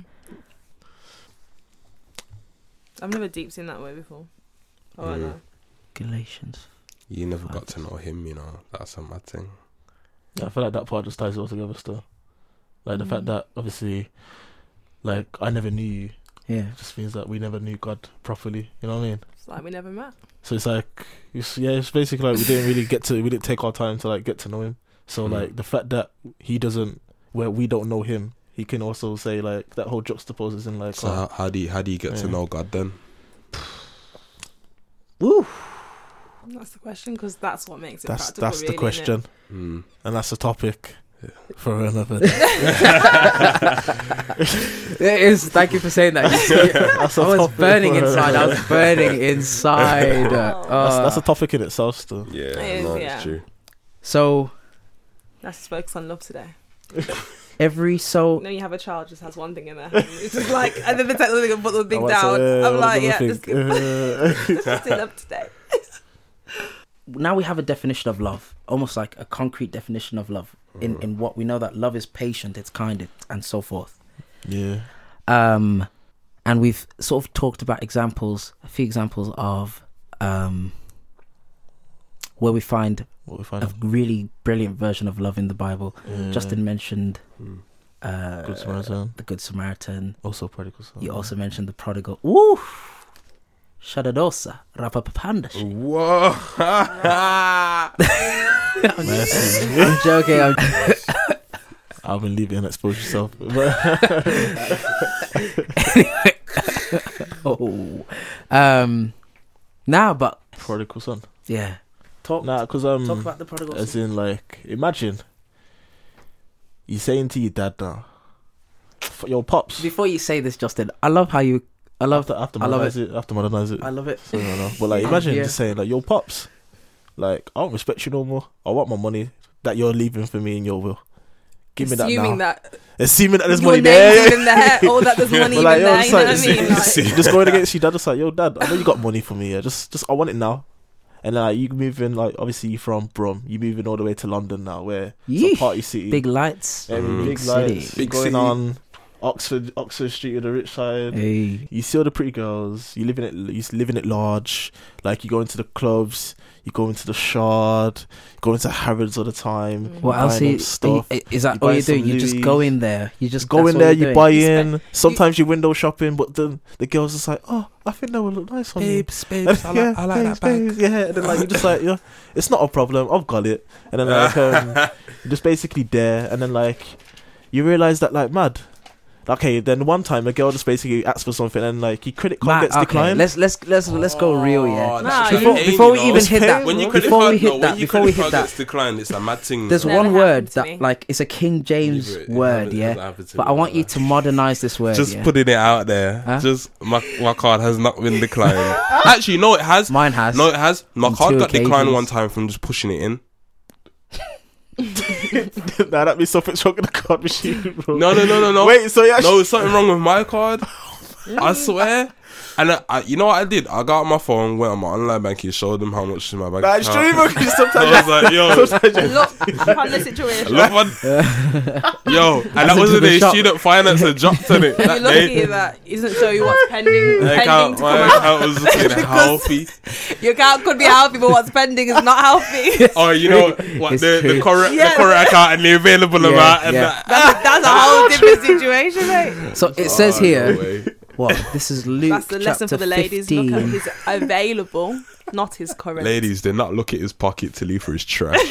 D: I've never deep seen that way before. Oh, I know.
A: Galatians.
C: You never got to know him, you know. That's a mad thing.
B: Yeah, I feel like that part just ties it all together still. Like the fact that obviously, like, I never knew you.
A: Yeah.
B: Just means that we never knew God properly. You know what I mean?
D: It's like we never met.
B: So it's like, it's basically like we didn't take our time to like get to know him. So like the fact that where we don't know him, he can also say like that whole juxtaposes in like.
C: So how do you get to know God then?
A: Woo.
D: That's the question, because that's what makes it practical.
B: That's
D: really,
B: the question, and that's the topic for another.
A: It is. Thank you for saying that. I was burning inside.
B: That's a topic in itself still.
C: Yeah, it's true.
A: So
D: let's just focus on love today.
A: Then
D: you have a child just has one thing in there. It's just like, and then they take the thing and put the thing down. I'm like, let's just do love today.
A: Now we have a definition of love, almost like a concrete definition of love. In what we know, that love is patient, it's kind, and so forth.
B: Yeah.
A: And we've sort of talked about a few examples of where we find a really brilliant version of love in the Bible. Justin mentioned
B: Good Samaritan.
A: The Good Samaritan.
B: Also prodigal son.
A: You also mentioned the prodigal. Woo! Shadadosa Rapapandash.
C: Whoa!
A: I'm joking.
B: I've been leaving and expose yourself.
A: But
B: prodigal son.
A: Yeah.
B: Talk about the prodigal son. As in, like, imagine you saying to your dad now, your pops.
A: Before you say this, Justin, I love how you. I love that.
B: After modernize it.
A: I love it.
B: So, no. But like, imagine just saying like, "Yo, pops, like I don't respect you no more. I want my money that you're leaving for me in your will. Give me that now." Assuming that there's money there,
D: in there, or that there's money
B: like,
D: there. You know what I mean?
B: Just going against your dad, just like, "Yo, dad, I know you got money for me. Yeah, just I want it now." And then like you moving, like obviously you're from Brum, you moving all the way to London now, where it's a party city,
A: big lights,
B: big lights,
C: big
B: going
C: city.
B: On. Oxford Street of the rich side.
A: Hey.
B: You see all the pretty girls. You living it large. Like you go into the clubs. You go into the Shard. You go into Harrods all the time.
A: What else? Is that all you do? You just go in there. You just
B: go in there. You buy in. Sometimes you window shopping, but then the girls just like, oh, I think that would look nice on you.
C: Babes, I like that bag.
B: Yeah, and then like you just like, it's not a problem. I've got it. And then like you're just basically there, and then like you realize that like mad. Okay, then one time a girl just basically asks for something and like your credit card gets
A: okay,
B: declined.
A: let's go real, yeah.
D: Nah,
A: Before we even hit that,
C: when you
A: before we hit that,
C: gets declined, it's a mad thing.
A: there's
D: Never
A: one word
D: happened to me.
A: that like it's a King James
C: It
A: word,
C: never
A: yeah.
C: happened to
A: But
C: me,
A: I want you
C: like
A: to modernize this word.
C: just
A: yeah?
C: putting it out there.
A: Huh?
C: Just my card has not been declined. Actually, no, it has.
A: Mine has.
C: No, it has. My
A: On
C: card
A: 2
C: got declined
A: occasions.
C: one time from just pushing it in.
B: Nah, that means something's wrong with the card machine, bro.
C: No.
B: Wait, so you actually...
C: No, there's something wrong with my card. I swear. And I, you know what I did? I got out my phone, went on my online banking, showed them how much is in my bank
B: Nah, it's
C: account.
B: true, bro. 'Cause sometimes
C: I was like, yo,
B: sometimes you-
D: Look on the situation.
C: look on, yo, and that
A: That's
C: was
A: into
C: the
A: the
C: day
A: shop.
C: student finance had dropped on it.
D: You're
C: That
D: lucky
C: day,
D: that isn't show you what's pending
C: my
D: to
C: account,
D: come out.
C: was looking healthy.
D: Your account could be healthy, but what's pending is not healthy.
C: Oh, you know what?
A: It's
C: The
A: true.
C: current
D: Yeah.
C: the current account and the available
A: Yeah,
C: amount, and
A: yeah.
C: that.
D: That's a whole different situation, mate.
A: So it says here.
C: No way.
A: What? This is Luke
D: That's the lesson
A: chapter
D: for the ladies.
A: 15.
D: Look at his available, not his current.
C: Ladies, did not look at his pocket till he for his trash.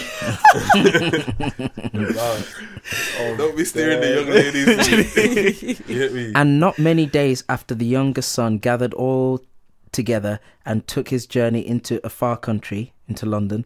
C: Don't be staring the young ladies. You get me?
A: And not many days after the youngest son gathered all together and took his journey into a far country, into London,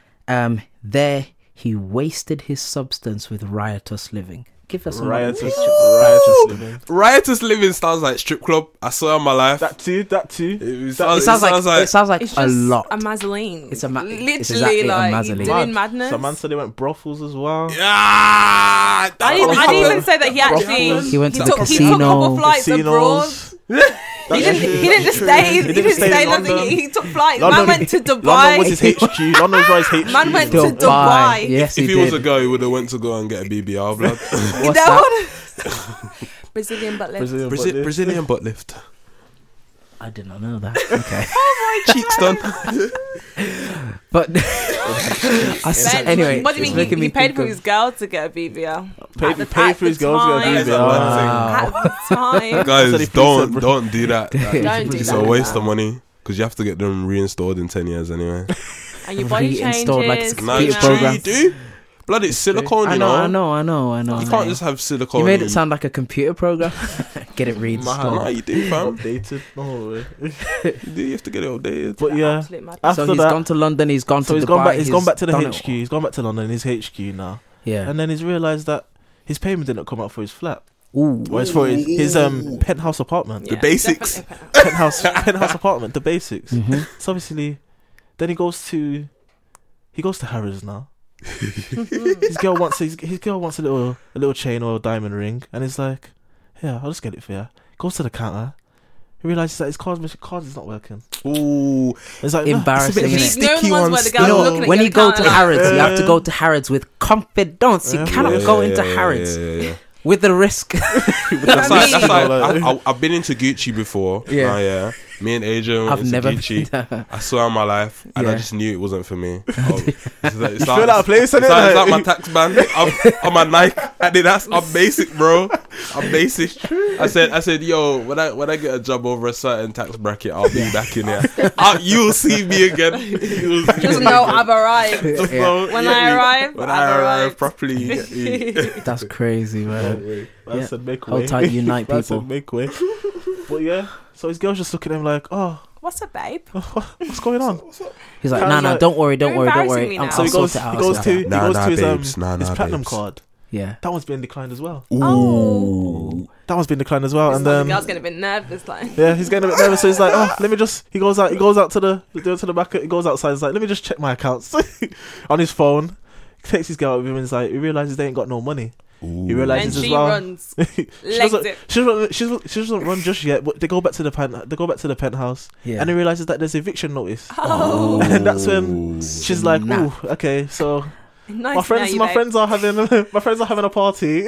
A: there he wasted his substance with riotous living. Give us a
B: riotous living.
C: Riotous living sounds like strip club. I swear on my life.
B: That too.
C: It
A: It sounds like
D: It's
A: a
D: just
A: lot.
D: a mazzoline.
A: It's a
D: literally
A: it's exactly a
D: like
A: mazzoline.
D: doing madness.
B: Some man said they went brothels as well.
C: Yeah,
D: I didn't even say that he actually.
A: He went to the
D: took a
A: casino.
D: couple flights abroad. He didn't stay. He didn't stay in London. He took flights.
B: London-
D: Man went to
B: London was
D: Dubai.
B: his HQ. London was his HQ.
D: Man went to
A: Dubai.
D: Dubai.
A: Yes,
C: If
A: he
C: he was
A: did.
C: a girl, he would have went to go and get a BBR blood.
A: What's
D: That
A: that?
D: one- Brazilian butt lift.
B: Brazilian butt lift.
C: Brazilian butt lift.
A: I did not know that. Okay.
C: Cheeks done.
A: But anyway,
D: What do you
A: it's
D: mean?
A: making
D: He
A: me
D: paid
A: think
D: for
A: of-
D: his girl to get a BBL.
B: Paid for his girl to get a
C: That's a
B: BBL.
C: bad
A: Wow.
D: At the time.
C: Guys,
B: Said he
C: don't
B: pleased
C: don't do that.
D: Don't do
C: It's
D: that.
C: a waste of money because you have to get them reinstalled in 10 years anyway.
D: And your body changes.
A: Reinstalled like it's a
C: Nah,
A: computer
C: it's true,
A: program.
C: you do. Blood, it's silicone,
A: I
C: you
A: know.
C: know. You can't just have silicone.
A: You made it sound like a computer program. Get it
C: Nah,
A: reinstalled.
C: you do, fam.
B: Updated. No way.
C: You do. You have to get it updated.
B: But yeah,
D: Absolute madness.
B: after
A: So he's
B: that,
A: gone to London. He's gone
B: so
A: to
B: he's
A: Dubai.
B: gone back. He's gone back to the
A: done
B: HQ.
A: it.
B: He's gone back to London. His HQ now,
A: Yeah.
B: and then he's realised that his payment didn't come out for his flat.
A: Ooh.
B: Or it's for his penthouse apartment.
C: The basics.
B: penthouse apartment. The basics.
A: Mhm.
B: So obviously, then he goes to Harrods now. his girl wants a little chain or a diamond ring, and he's like, "Yeah, I'll just get it for you." Goes to the counter. He realizes that his card is not working.
C: Ooh,
B: It's like
A: Embarrassing,
C: it's a bit
A: innit?
C: sticky
D: You know the ones
C: one
D: where the
C: still.
D: girls
A: You
D: are
A: know,
D: looking at
A: when
D: your
A: you go to
D: account
A: Harrods, you have to
B: Yeah.
A: go to Harrods with confidence. You
B: Yeah.
A: cannot go into Harrods
C: Yeah.
A: with the risk.
C: That's like I've been into Gucci before.
A: Yeah.
C: Yeah. Me and Adrian went
A: I've
C: into
A: never
C: Gucci.
A: been there.
C: I swear on my life, and I
A: Yeah.
C: just knew it wasn't for me. It's like,
B: you feel out of place,
C: it's
B: innit?
C: like my tax band. I'm a Nike. I'm basic, bro. I'm basic. I said, yo, when I get a job over a certain tax bracket, I'll be back in here. You'll see me again. You'll see
D: Just
C: me
D: know
C: again.
D: I've arrived.
C: Just
A: Yeah.
C: know,
D: When
C: you get
D: I
C: me?
D: arrive,
C: When
D: I've
C: I arrive
D: arrived.
C: properly, you get me.
A: That's crazy, man.
B: Man
A: Yeah.
B: said, make
A: Hold
B: way.
A: tight, unite
B: Man
A: people.
B: said, make way. But yeah, so his girl's just looking at him like, "Oh,
D: What's up, babe?
B: what's going on?"
A: He's like,
B: Sounds
A: nah,
B: like-
A: don't worry, don't
D: You're
A: worry, don't
D: embarrassing
A: worry.
D: me
A: I'll
D: now.
B: So he
A: sort
B: goes
A: it out.
B: he goes
A: I'll
B: to
A: sort it out.
C: Nah,
B: his
C: babes. Nah,
B: his platinum
C: babes.
B: card.
A: Yeah.
B: That one's been declined as well.
D: Oh.
B: That one's been declined as well.
D: This
B: And
D: one, the
B: then
D: girl's getting a bit nervous, like.
B: yeah, he's getting a bit nervous. So he's like, "Oh, let me just." He goes out to the back. He goes outside. He's like, "Let me just check my accounts." On his phone, takes his girl with him and he's like, he realizes they ain't got no money. He realizes
D: And
B: as
D: she
B: well.
D: runs.
B: she
D: Legs
B: doesn't.
D: it.
B: She doesn't run just yet. But they go back to the penthouse,
A: Yeah.
B: and he realizes that there's eviction notice.
D: Oh.
B: And that's when she's like,
A: Snap.
B: "Ooh, okay, so
D: Nice
B: my friends are having a party.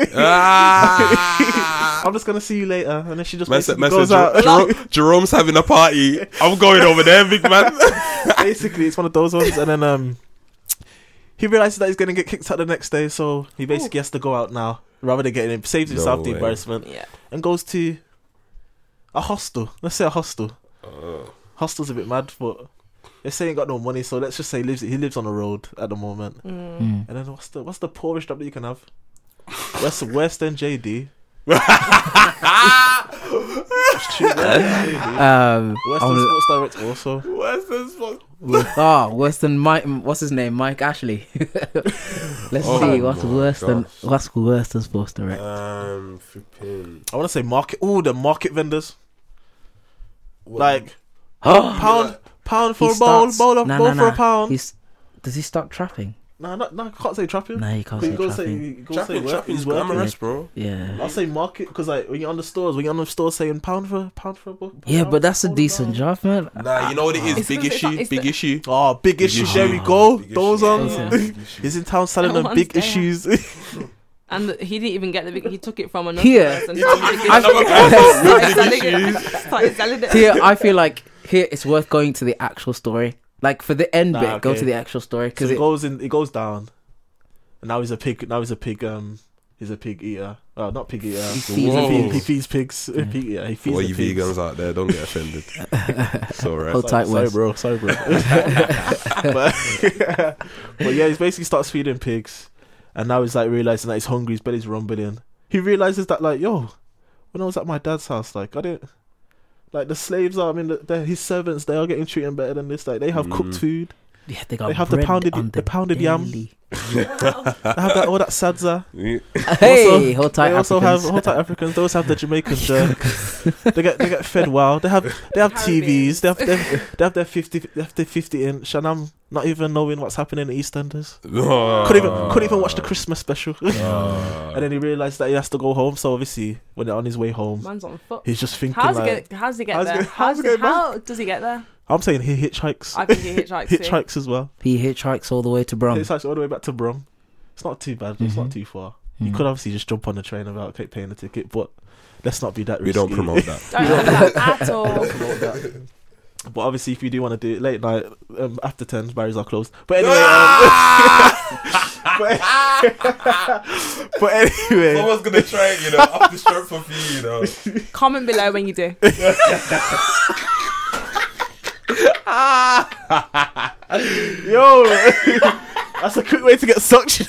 C: Ah.
B: I'm just gonna see you later." And then she just
C: Man
B: basically
C: said,
B: goes out.
C: Jerome's having a party. I'm going over there, big man.
B: Basically, it's one of those ones. And then he realizes that he's gonna get kicked out the next day, so he basically has to go out now rather than getting him. Saves himself the
C: way.
B: embarrassment
D: Yeah.
B: and goes to a hostel. Let's say a hostel. Hostel's a bit mad, but they say he ain't got no money, so let's just say he lives on the road at the moment.
A: Mm.
B: And then what's the poorest job that you can have? Worse than JD. Western Sports Direct also.
C: Western Sports.
A: Western Mike. What's his name? Mike Ashley. Let's see what's worse than Sports Direct.
C: Flipping.
B: I want to say market. Oh, the market vendors.
C: What-
B: Like pound for a bowl for a pound.
A: Does he start trapping?
B: No, I can't say trapping.
A: No, you can't
B: But
A: say
B: you gotta
A: trapping.
B: say, you gotta say
C: Trapping's
B: he's working.
C: glamorous, bro.
A: Yeah.
B: I'll say market because like when you're on the stores saying pound for a book.
A: Yeah, but that's a decent job, man.
C: Nah, you know what it is?
D: It's
C: Big
D: because
C: issue.
D: it's
C: Big
D: the-
C: issue.
B: Oh, big issue.
C: issue.
B: There we go.
C: Big
B: Those
C: issue.
B: on.
A: Yeah.
C: Big issue.
B: He's in town selling
D: No
B: them
D: one's
B: big
D: there.
B: issues.
D: And he didn't even get the big. He took it from another
A: Here.
D: person. Started selling it.
A: Here, I feel like it's worth going to the actual story. Like for the end
B: Nah,
A: bit, go
B: okay.
A: to the actual story
B: So
A: because
B: it goes down, and now he's a pig. He's a pig eater. Oh, not pig eater. He feeds pigs.
A: Yeah.
B: He feeds
C: All
B: the
C: you
B: pigs.
C: vegans out there, don't get offended. It's alright.
A: Hold tight,
B: Sorry,
A: Wes.
B: bro. But yeah, he basically starts feeding pigs, and now he's like realizing that he's hungry. His belly's rumbling. He realizes that like, yo, when I was at my dad's house, like I didn't. Like the slaves are, I mean, his servants, they are getting treated better than this. Like they have cooked food.
A: yeah, they got
B: They have the
A: bread
B: pounded-
A: on
B: the pounded yam.
A: daily.
B: They have all that sadza.
A: Hey, hold tight,
B: They also have
A: Africans.
B: hold tight Africans. They also have the Jamaican jerk. they get fed well. They have TVs. They have their 50-inch, and I'm not even knowing what's happening in EastEnders. Couldn't even watch the Christmas special. And then he realized that he has to go home. So obviously, when they're on his way home,
D: Man's on foot.
B: he's just thinking
D: How's
B: like,
D: he get
B: how's
D: there?
B: he- how's he get
D: How does he get there?
B: I'm saying he hitchhikes.
D: I think he hitchhikes. too.
B: Hitchhikes as well.
A: He hitchhikes all the way to Brum.
B: Hitchhikes all the way back to Brum. It's not too bad. It's not too far. You could obviously just jump on the train without paying the ticket, but let's not be that risky.
C: We don't promote that.
D: Don't do that at all.
B: But obviously, if you do want to do it late night, after 10, bars are closed. But anyway, but anyway,
C: Someone's gonna try it, you know, up the strength of you, you know.
D: Comment below when you do.
B: yo, that's a quick way to get suction.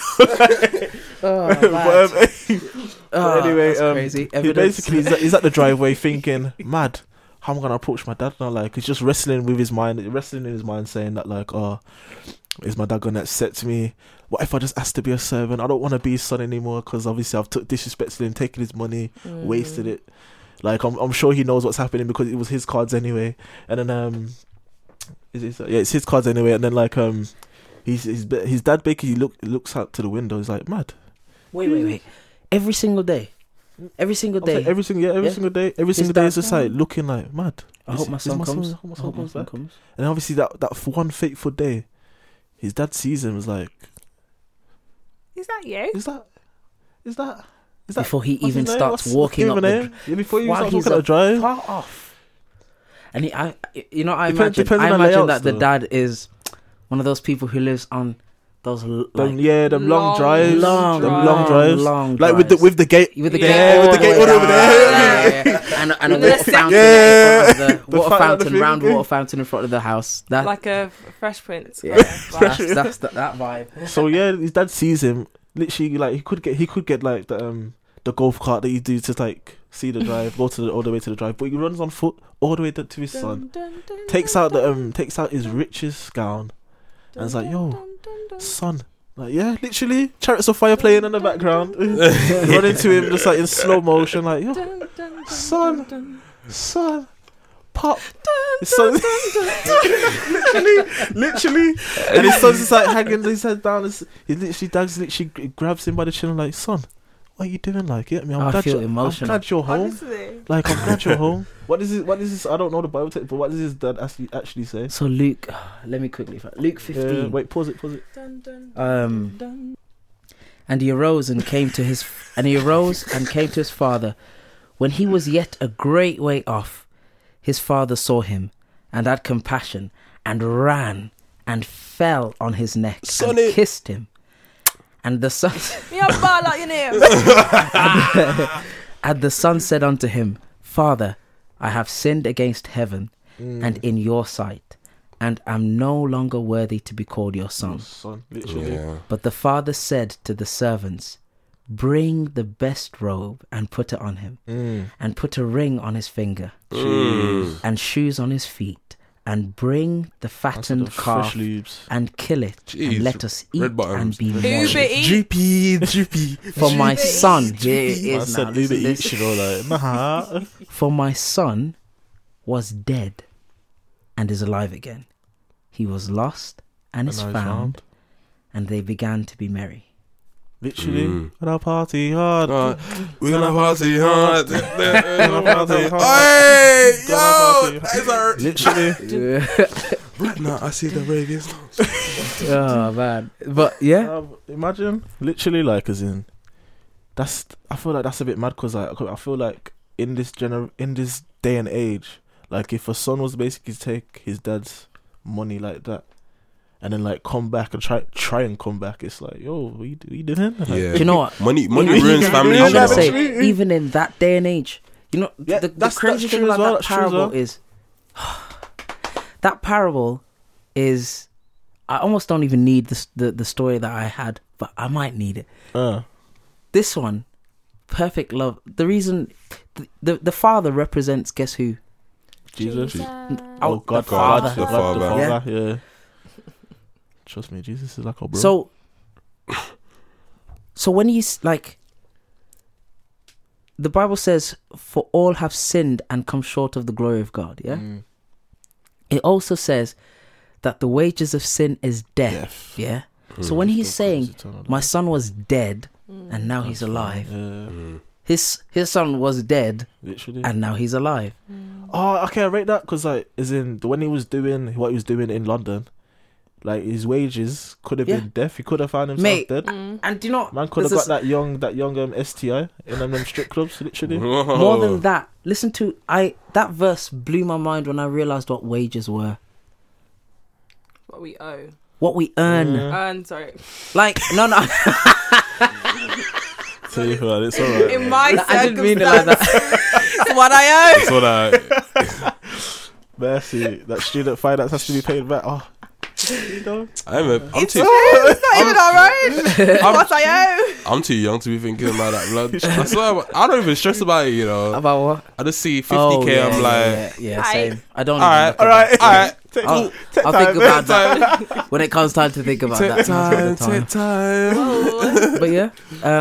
B: But anyway,
A: that's crazy.
B: he
A: Evidence.
B: basically he's at the driveway thinking, mad, how am I gonna approach my dad now? Like he's just wrestling in his mind, saying that like, oh, is my dad gonna accept me? What if I just ask to be a servant? I don't want to be his son anymore because obviously I've disrespected him, taken his money, wasted it. Like I'm sure he knows what's happening because it was his cards anyway. And then it's his cards anyway. And then like his dad basically looks out to the window. He's like, mad.
A: Wait. Every single day. Every single
B: I'll say
A: day.
B: every single day. Every single day is just like looking like mad.
A: I hope my son comes.
B: I hope my son comes. And obviously that one fateful day, his dad sees him. Was like,
D: Is that you?
B: is that?
A: Before he
B: what's his
A: even
B: name?
A: starts
B: What's
A: walking
B: his
A: up
B: name?
A: the
B: Before you
A: while
B: start
A: he's
B: walking up the drive.
A: far off. And I
B: Depends
A: imagine
B: on the layouts,
A: that the
B: though.
A: dad is one of those people who lives on those
B: Them long
D: Long
B: drives.
A: long
B: drives.
A: long
B: Like
A: drives.
B: with the gate.
A: with the
D: Yeah,
A: gate,
B: with the gate all over there.
A: Yeah. and a
D: With the
A: water
D: section.
A: fountain
B: Yeah.
A: in front of the
B: The
A: water
B: fountain,
A: fountain,
B: the
A: round
B: thing.
A: water fountain in front of the house. That
D: Like a Fresh Prince.
A: yeah, that's that vibe.
B: So yeah, his dad sees him. Literally, like he could get like the golf cart that you do to like see the drive, go to all the way to the drive. But he runs on foot all the way to his son. Takes out his richest gown, and is like, yo, son. Like, yeah, literally, Chariots of Fire playing in the background. Run into him just like in slow motion, like, yo, son, pop. His son, literally, and his son's just like hanging his head down. Dad literally grabs him by the chin and like, son, what are you doing? Like, yeah,
A: I feel emotional.
B: I'm glad you're home.
D: Honestly.
B: Like, I'm glad you're home. What is this? I don't know the Bible text, but what does his dad actually say?
A: So Luke, let me quickly find Luke 15.
B: Wait, pause it.
A: And he arose and came to his father. When he was yet a great way off, his father saw him and had compassion and ran and fell on his neck and kissed him. And the son and the son said unto him, Father, I have sinned against heaven and in your sight, and am no longer worthy to be called your son.
B: Son, literally.
C: Yeah.
A: But the father said to the servants, bring the best robe and put it on him, and put a ring on his finger, and shoes on his feet, and bring the fattened calf and kill it, and let us eat and be merry.
D: Uber Eats.
C: Droopy.
A: For my son, here it is now.
B: Uber
A: Listen,
B: Eats, you know, like, nah.
A: for my son was dead and is alive again. He was lost and is
B: now he's
A: found, and they began to be merry.
B: Literally, gonna party hard.
C: We're gonna party hard.
B: Gonna party hard.
C: Hey,
B: Gonna
C: yo,
B: party
C: that's our.
B: Literally.
C: Right now, I see the Arabian Nights.
A: Oh man, but yeah,
B: Imagine, literally, like, as in, I feel like that's a bit mad because I feel like in this day and age, like if a son was basically to take his dad's money like that, and then like come back and try and come back, it's like, yo, what you doing? Like,
C: Yeah.
A: do you know what?
C: Money ruins families.
A: I'm gonna
C: you know.
A: say, even in that day and age, you know,
B: Yeah,
A: the
B: that's
A: crazy
B: true
A: thing
B: as
A: about
B: well,
A: that
B: that's true as
A: parable
B: well.
A: is that parable is. I almost don't even need the story that I had, but I might need it. This one, perfect love. The reason the father represents, guess who?
B: Jesus.
A: Oh,
B: God,
A: the Father.
C: The Father.
B: Yeah. Trust me, Jesus is like our bro.
A: So when he's like, the Bible says, "For all have sinned and come short of the glory of God." Yeah. It also says that the wages of sin is death. Yeah. So when he's saying, "My son was dead and now he's alive," his son was dead
B: literally.
A: and now he's alive.
B: Oh, okay, I rate that because, like, as in when he was doing what he was doing in London, like his wages could have been death. He could have found himself
A: Mate,
B: dead.
A: and do you know,
B: Man could have got that young STI in them strip clubs. Literally,
A: more than that. Listen to that verse blew my mind when I realized what wages were,
D: What we owe.
A: what we earn.
D: Sorry.
A: Like no.
B: tell you what, it's alright.
D: In my
A: I didn't mean it like
D: circumstance,
A: that.
D: it's what I owe.
C: That's what
B: Mercy, that student finance has to be paid back. Oh, you know,
C: I'm too.
D: It's not even our own. What I owe.
C: I'm too young to be thinking about that blood. I swear, I don't even stress about it. You know,
A: About what?
C: I just see 50K.
A: Oh, yeah,
C: I'm like,
A: yeah,
D: Aye.
A: same. I don't.
C: Alright,
A: even look at
C: alright.
A: I'll think about that when it comes time to think about that.
C: Take time.
D: Oh.
A: But yeah,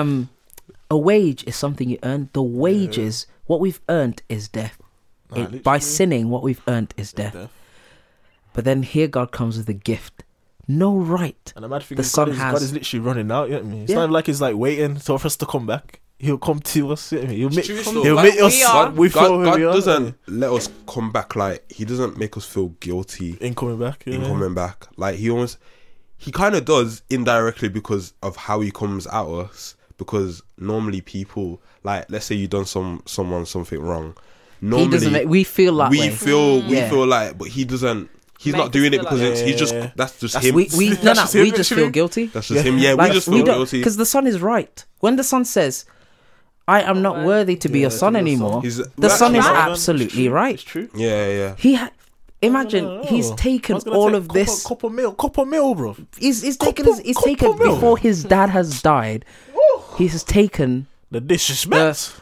A: a wage is something you earn. The wages, what we've earned, is death. By sinning, what we've earned is death. But then here God comes with a gift. No right.
B: And the mad thing
A: The
B: is,
A: son
B: God
A: has-
B: is literally running out. You know what I mean? It's
A: Yeah.
B: not like he's like waiting for us to come back. He'll come to us. You know what I mean?
C: It's true still.
B: He'll
C: Like,
B: make us.
D: we are.
B: We feel who
C: God
B: we are.
C: doesn't let us come back. Like, he doesn't make us feel guilty
B: in coming back. Yeah.
C: in coming back. Like, he kind of does indirectly because of how he comes at us. Because normally people, like, let's say you done someone something wrong. Normally
A: He doesn't make. We feel that
C: we
A: way.
C: feel like, but he doesn't. He's
D: Make
C: not doing
D: us
C: it
D: feel
C: because
D: like
C: it's,
B: that.
C: he's just
B: Yeah.
C: that's just
B: That's-
C: him.
A: We
B: That's just him,
A: we just feel
B: literally.
A: guilty.
C: That's just
B: Yeah.
C: him. Yeah,
A: Like,
C: we just feel
A: don't,
C: guilty.
A: because the son is right. When the son says, "I am not worthy to be your son anymore,"
C: He's,
A: the son is
D: right.
A: absolutely right.
B: It's true.
C: Yeah.
A: Imagine he's taken all of this.
B: Couple mil, bro.
A: He's taken.
B: couple
A: He's taken
B: mil.
A: before his dad has died. He has taken
B: The disrespect.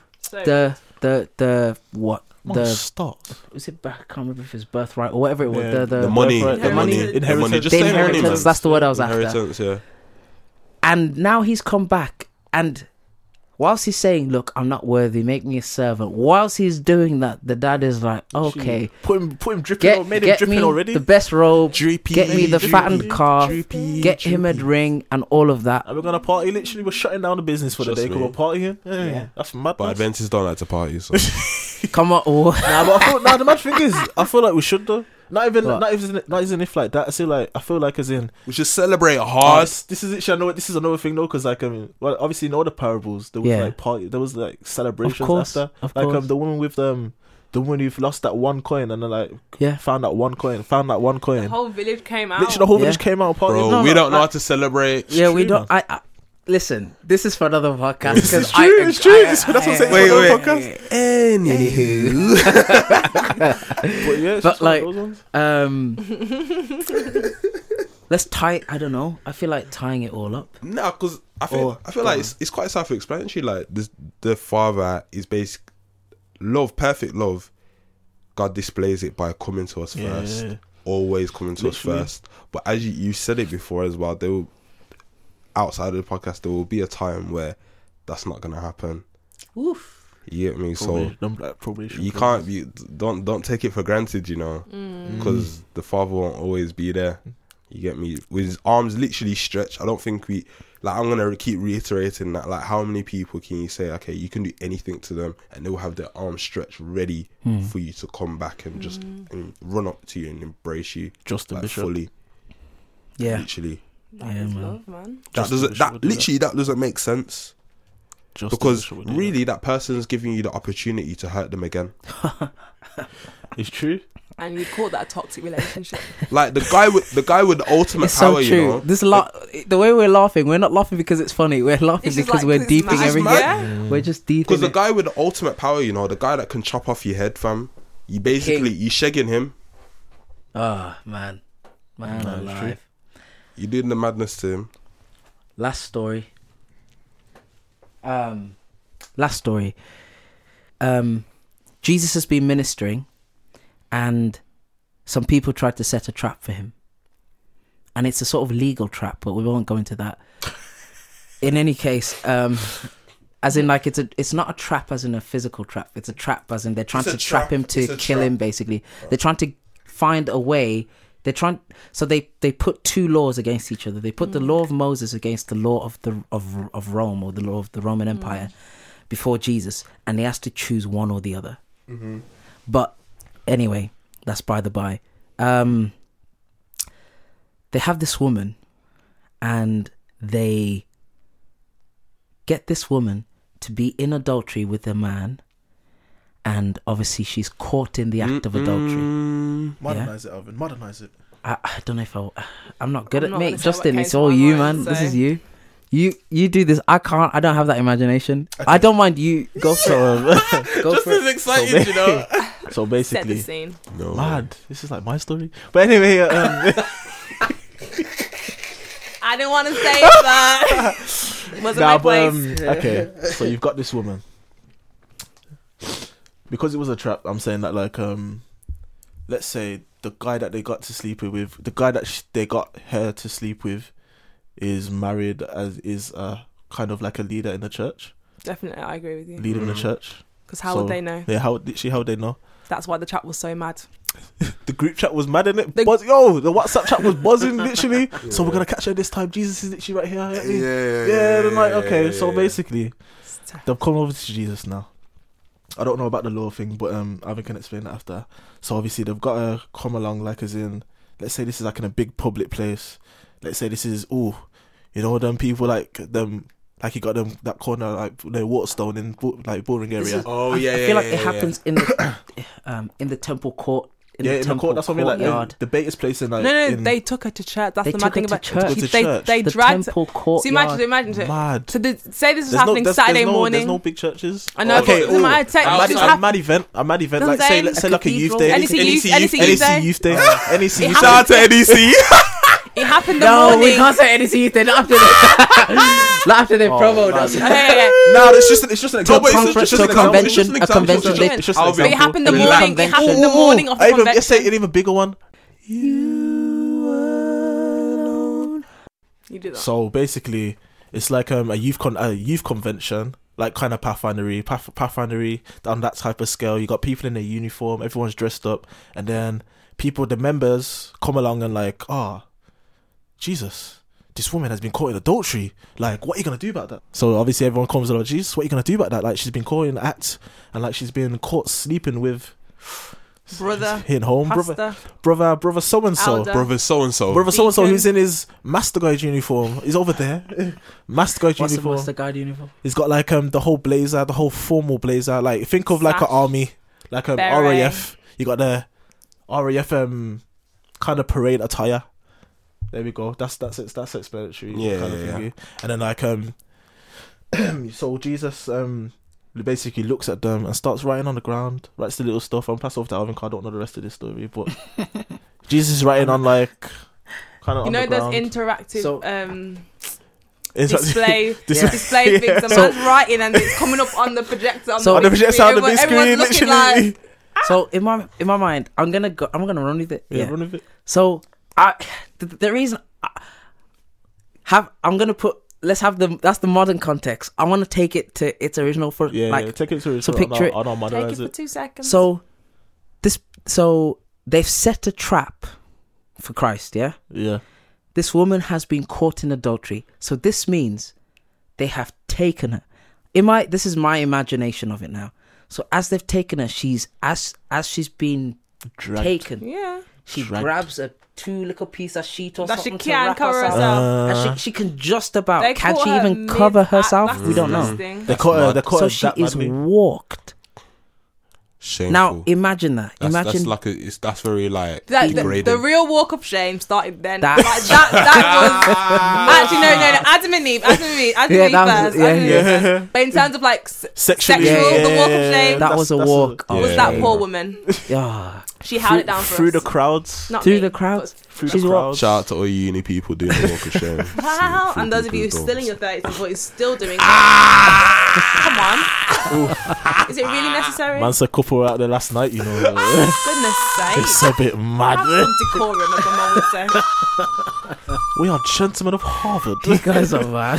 A: the what the
B: start.
A: was it back? I can't remember if it's birthright or whatever it was.
B: Yeah,
A: The
C: money,
B: birthright,
C: the money,
D: Inheritance.
C: the money. Just
A: The
C: say money,
A: inheritance,
C: man.
A: that's the word I was after.
C: Inheritance, yeah.
A: And now he's come back, and whilst he's saying, "Look, I'm not worthy, make me a servant," whilst he's doing that, the dad is like, "Okay,
B: Put him dripping. Made him
A: get
B: dripping
A: me
B: already.
A: the best robe,
C: Droopy,
A: get me the fattened calf,
C: droopy,
A: get him a ring, and all of that."
B: And we're gonna party. Literally, we're shutting down the business for the
C: Trust
B: day.
C: me.
B: Because we're partying. Yeah,
A: Yeah.
B: that's mad.
C: But Adventists don't like to party, so
A: Come on, oh.
B: Nah, but the mad thing is, I feel like we should though. Not even if like that. I feel like as in
C: we should celebrate hard.
B: this is actually, I know this is another thing though, because like well, obviously in all the parables there was like party, there was like celebrations
A: Of course,
B: after.
A: of
B: Like
A: course.
B: the woman with the woman who've lost that one coin and then like
A: Yeah.
B: found that one coin.
D: The whole village came out.
B: Literally, the whole village
A: Yeah.
B: came out and partying.
C: Bro,
A: No,
C: we
A: no,
C: don't know
A: like-
C: how to celebrate.
A: Yeah, we
B: true,
A: don't. I listen. This is for another podcast.
B: This is
A: 'cause
B: true, it's true, that's what I'm saying.
C: Wait,
B: It's
C: wait.
B: another podcast.
C: Anywho,
B: But yeah, it's
A: But
B: just one
A: like,
B: of those ones.
A: Let's tie. I don't know. I feel like tying it all up.
C: No, because I
A: Or-
C: feel like it's quite self-explanatory. Like the Father is basic love, perfect love. God displays it by coming to us first, always coming to
B: Literally.
C: us first. But as you said it before as well, there will, outside of the podcast, there will be a time where that's not going to happen.
A: Oof.
C: You get me?
B: Probably
C: So you can't be don't take it for granted, you know, because the Father won't always be there. You get me? With his arms literally stretched. I don't think I'm gonna keep reiterating that. Like, how many people can you say, okay, you can do anything to them, and they'll have their arms stretched ready for you to come back and just and run up to you and embrace you,
B: Justin
C: like,
B: Bishop.
C: fully,
A: Yeah.
C: literally.
D: That
A: Yeah,
D: is
A: man.
D: love, man.
C: That
B: Justin Bishop would do
C: that doesn't make sense,
B: Justin
C: because
B: Bishop would do
C: really that person's giving you the opportunity to hurt them again.
B: that. It's true.
D: And you call that a toxic relationship.
C: Like the guy with the ultimate
A: It's so
C: power,
A: true.
C: you know.
A: The way we're laughing, we're not laughing because it's funny. We're laughing
D: It's just
A: because
D: like,
A: we're
D: 'cause it's
A: deeping
D: mad.
A: everything.
D: Yeah.
A: We're just deep.
C: Because the guy with the ultimate power, you know, the guy that can chop off your head, fam. You basically you shagging him.
A: Oh man,
B: No, it's
A: alive.
C: You doing the madness to him.
A: Last story. Jesus has been ministering, and some people tried to set a trap for him, and it's a sort of legal trap, but we won't go into that. In any case, as in, like, it's not a trap as in a physical trap. It's a trap as in they're trying
C: It's
A: to
C: a
A: trap
C: trap.
A: him to
C: It's a
A: kill
C: trap.
A: him. Basically, they're trying to find a way. So they put two laws against each other. They put the law of Moses against the law of Rome, or the law of the Roman Empire, before Jesus, and they asked to choose one or the other. But anyway, that's by the by. They have this woman, and they get this woman to be in adultery with a man, and obviously she's caught in the act of adultery.
B: Modernize it, Alvin. Modernize it.
A: I don't know if I'm not good
D: I'm
A: at
D: not
A: mate.
D: gonna say what
A: Justin,
D: came
A: it's
D: to
A: all
D: my
A: you,
D: mind,
A: man. This
D: so-
A: is you. You do this. I don't have that imagination. I don't mind you. Go for it. Go for it.
C: excited, you know.
B: So
D: Set the
B: basically,
D: scene.
C: No.
B: mad. This is like my story. But anyway,
D: I didn't want to say it, but wasn't my place.
B: okay. So you've got this woman. Because it was a trap, I'm saying that, like, let's say the guy that they got to sleep with, the guy that they got her to sleep with, is married, is kind of like a leader in the church,
D: Definitely, I agree with you.
B: leader in the church.
D: Because how
B: So,
D: would they know?
B: Yeah, how would they know?
D: That's why the chat was so mad.
B: The group chat was mad, innit?
D: The-
B: The WhatsApp chat was buzzing, literally. So we're gonna catch her this time. Jesus is literally right here. Yeah, they're like, okay. So basically, they've come over to Jesus now. I don't know about the law thing, but Ivan can explain that after. So obviously they've got to come along, like, as in, let's say this is like in a big public place. Let's say this is, them people like them, like you got them that corner, like the Waterstone in like Bullring area.
C: Oh
A: I
C: yeah,
A: feel like it happens in the temple court.
B: in the court. That's what I mean. Like
A: courtyard.
B: the biggest place in like.
D: No,
B: in,
D: they took her to church. That's
A: They
D: the
A: took
D: mad thing
A: her to
D: about
A: church.
B: To go to
D: They
B: church.
D: they
A: the
D: dragged.
A: temple
D: So
A: courtyard.
D: imagine it.
B: mad.
D: So say this was happening Saturday morning.
B: There's no big churches.
D: I know.
B: Okay,
D: but it might take-
C: I'll-
D: this
C: I'll-
D: happened-
B: mad event.
D: That's
B: Like
D: what
B: say,
D: I'm
B: let's say
A: saying.
B: like a
A: A
B: youth
A: cathedral.
B: day.
D: NEC youth
B: NEC
D: day.
B: youth day. NEC
D: It
B: youth
C: Shout out to NEC.
D: It happened the
A: No, we
D: morning.
A: can't say anything. They're not after not after they promoted us.
D: Okay.
B: No, it's just an example.
A: conference,
B: It's just
A: to
B: an
A: a
B: example.
A: convention,
B: It's just an
A: a
B: example.
A: convention.
B: It's just an
C: Alvin.
D: But it
B: example.
D: happened the
A: A
D: morning. It happened the morning of the
B: Even let's say
D: convention.
B: an even bigger one.
D: You do that.
B: So basically, it's like a youth convention, like kind of pathfindery on that type of scale. You got people in their uniform, everyone's dressed up, and then the members come along and like, Jesus, this woman has been caught in adultery. Like, what are you gonna do about that? So obviously everyone comes along, Jesus, what are you gonna do about that? Like, she's been caught in the act, and like she's been caught sleeping with
D: Brother,
B: in home,
D: pastor,
B: brother so and so.
D: Elder.
C: Brother so and so.
B: Brother so and so
D: Deacon.
B: who's in his Master Guide uniform. He's over there. Master Guide
A: What's
B: uniform.
A: the guide uniform?
B: He's got like the whole blazer, the whole formal blazer. Like think of like an
D: Sash.
B: army, like
D: Beret.
B: RAF. You got the RAF kind of parade attire. There we go. That's explanatory.
C: Yeah,
B: kind of
C: yeah,
B: thingy. And then like so Jesus basically looks at them and starts writing on the ground, writes the little stuff. I'm pass off to Alvin 'cause I don't know the rest of this story, but Jesus is writing on like kind of
D: You know those
B: underground.
D: interactive
A: So-
D: display
A: Yeah.
D: display things. The man's writing and it's coming up on the projector.
A: So-
B: On the projector on the big
D: Everyone's
B: screen,
D: looking
B: literally.
D: like,
A: So in my mind, I'm gonna run with it.
B: Yeah, run with it.
A: So the reason I'm gonna put, let's have that's the modern context. I want to take it to its original for
B: Yeah,
A: like
B: take it to
A: so picture it.
B: I don't
D: take it
B: modernize
D: for
B: it.
D: 2 seconds.
A: so they've set a trap for Christ. Yeah,
B: Yeah.
A: this woman has been caught in adultery. So this means they have taken her. This is my imagination of it now. So as they've taken her, she's as she's been
B: Dragged.
A: taken.
D: yeah,
A: She
B: Dragged.
A: grabs a 2 little piece of sheet or
D: that she
A: something to
D: can
A: wrap
D: cover
A: herself.
D: herself.
A: And she can just about.
D: They
A: Can
D: caught
A: she
D: her
A: even
D: mid-
A: cover herself?
D: that's
A: We don't know.
D: disgusting.
B: They caught her.
C: mad.
B: They caught
A: So
B: her
A: she
B: that
A: is
B: badly.
A: walked.
C: Shameful.
A: Now imagine that.
C: that's like that's very like
D: That,
C: degrading.
D: the real walk of shame started then.
A: That-
D: Like, that was actually no. Adam and Eve
A: Yeah, that was-
D: first.
A: yeah,
D: Adam and Eve
B: yeah.
D: first. But in terms of like
B: Sexually,
D: sexual, the walk of shame,
A: That was a walk.
C: Yeah.
D: was that poor woman.
A: Yeah.
D: She held it down for
B: through
D: us.
B: the crowds.
D: Not
A: Through
D: me,
A: the crowds.
B: Through
A: She's
B: the
A: walked.
B: crowds.
C: Shout out to all you uni people doing the walk of shame.
D: Wow.
C: Through
D: And those of you
C: people's
D: still in your
C: doors.
D: 30s and 40s still doing it. Come on. Is it really necessary?
B: Man's a couple were out there last night, you know.
D: Goodness
B: It's
D: sake.
B: a bit mad.
D: Have some decorum, as my mum would say.
B: We are gentlemen of Harvard.
A: You guys are mad.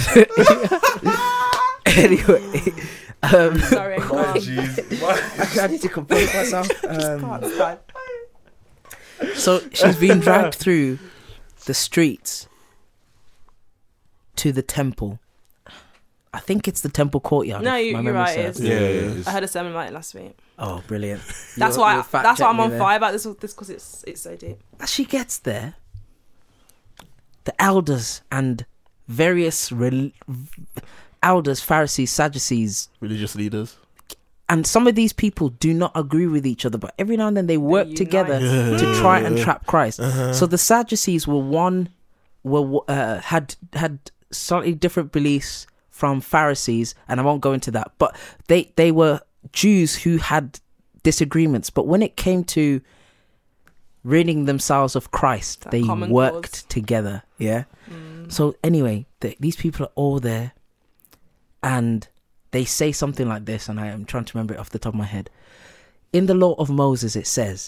A: Anyway.
D: Sorry.
A: I need to compose myself.
D: It's fine.
A: So she's been dragged through the streets to the temple. I think it's the temple courtyard.
D: No,
A: if my
D: you're
A: memory
D: right,
A: serves.
D: it
C: Yeah,
D: is.
C: yeah.
D: I heard a sermon like it last week.
A: Oh, brilliant!
D: That's
A: You'll
D: why
A: fact
D: that's why
A: check
D: I'm
A: me
D: on
A: there.
D: fire about this because it's so deep.
A: As she gets there, the elders and various elders, Pharisees, Sadducees,
B: Religious leaders.
A: and some of these people do not agree with each other, but every now and then they work
D: unite.
A: together
B: Yeah.
A: to try and trap Christ.
B: Uh-huh.
A: So the Sadducees had slightly different beliefs from Pharisees, and I won't go into that. But they were Jews who had disagreements. But when it came to ridding themselves of Christ,
D: That
A: they
D: common
A: worked
D: cause.
A: together. Yeah. So anyway, these people are all there, and they say something like this, and I am trying to remember it off the top of my head. In the law of Moses, it says,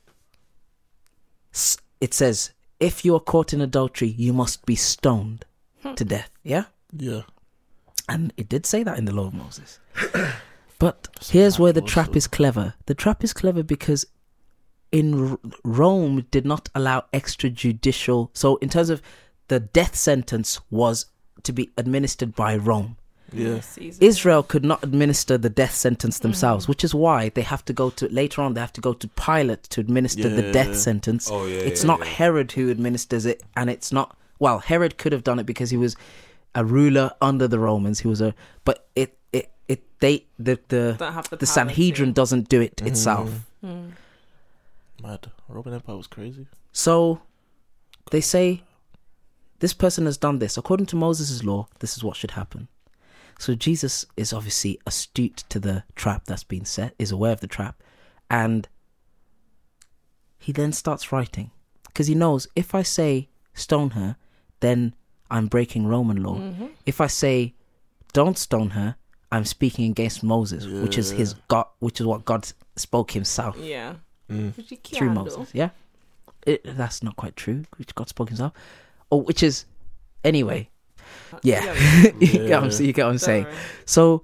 A: if you are caught in adultery, you must be stoned to death. Yeah?
B: Yeah.
A: And it did say that in the law of Moses. But here's where the trap is clever. The trap is clever because in Rome did not allow extrajudicial. So in terms of the death sentence was to be administered by Rome.
B: Yeah.
A: Israel could not administer the death sentence themselves, which is why they have to go to, later on, they have to go to Pilate to administer the
B: Yeah.
A: death sentence.
C: Oh, yeah,
A: It's
C: yeah,
A: not
C: yeah.
A: Herod who administers it, and it's not, well, Herod could have done it because he was a ruler under the Romans. He was the
D: Don't have the
A: the
D: power
A: Sanhedrin
D: to.
A: doesn't do it itself.
B: Mad. Roman Empire was crazy.
A: So they say this person has done this. According to Moses' law, this is what should happen. So Jesus is obviously astute to the trap that's been set, is aware of the trap, and he then starts writing because he knows if I say stone her, then I'm breaking Roman law. If I say don't stone her, I'm speaking against Moses, which is his God, which is what God spoke himself
D: Yeah.
A: through Moses. Yeah, that's not quite true. Which God spoke himself, or which is anyway. Yeah, you get what I'm saying. So,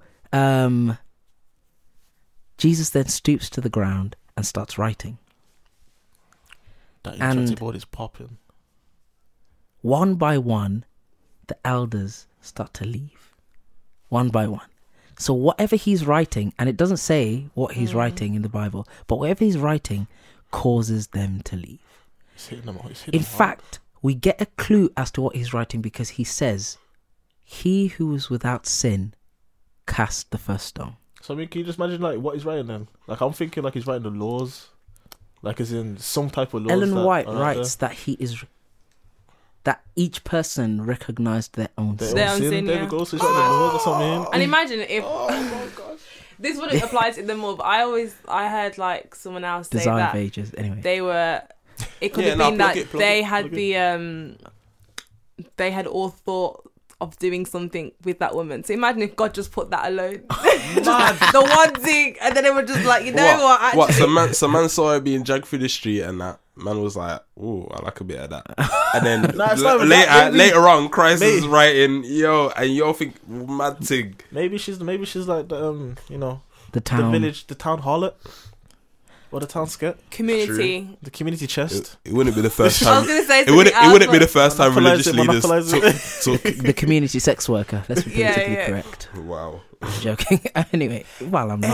A: Jesus then stoops to the ground and starts writing.
B: That
A: And-
B: interactive board is popping.
A: One by one, the elders start to leave. One by one. So whatever he's writing, and it doesn't say what he's writing in the Bible, but whatever he's writing causes them to leave.
B: He's hitting them. He's hitting
A: In
B: them hard.
A: fact, we get a clue as to what he's writing because he says, "He who was without sin cast the first stone."
B: So I mean, can you just imagine like what he's writing then? Like I'm thinking like he's writing the laws, like as in some type of laws.
A: Ellen
B: that
A: White
B: are out
A: writes that that each person recognized their own
B: there.
A: sin.
D: Their
B: Their
D: own
B: own
D: sin,
B: There
D: yeah.
B: we go. So he's writing the laws or something.
D: And imagine if this wouldn't apply to them more, but I heard like someone else say
A: Design
D: that
A: of ages. Anyway,
D: they were it could
C: Yeah,
D: have
C: nah,
D: been
C: plug
D: that
C: it, plug
D: they
C: it,
D: had
C: plug
D: they had all thought of doing something with that woman. So imagine if God just put that alone. The one thing, and then it was just like, you know what? Actually,
C: What? Some man saw her being dragged through the street, and that man was like, "Ooh, I like a bit of that." And then
B: Nah, it's not even that, maybe-
C: later on, Christ is
B: maybe-
C: writing, "Yo," and you all think mad thing.
B: Maybe she's like the
A: The town.
B: the village, the town harlot, or the town skirt,
D: community.
B: the community chest.
C: It wouldn't be the first
D: I
C: time.
D: was gonna say
C: It wouldn't be the first time
B: Monopolize
C: religious
B: it,
C: leaders
B: monopolize
C: took.
A: The community sex worker. Let's be
D: Yeah,
A: politically
D: yeah.
A: correct.
C: Wow.
A: I'm joking. Anyway, well, I'm not.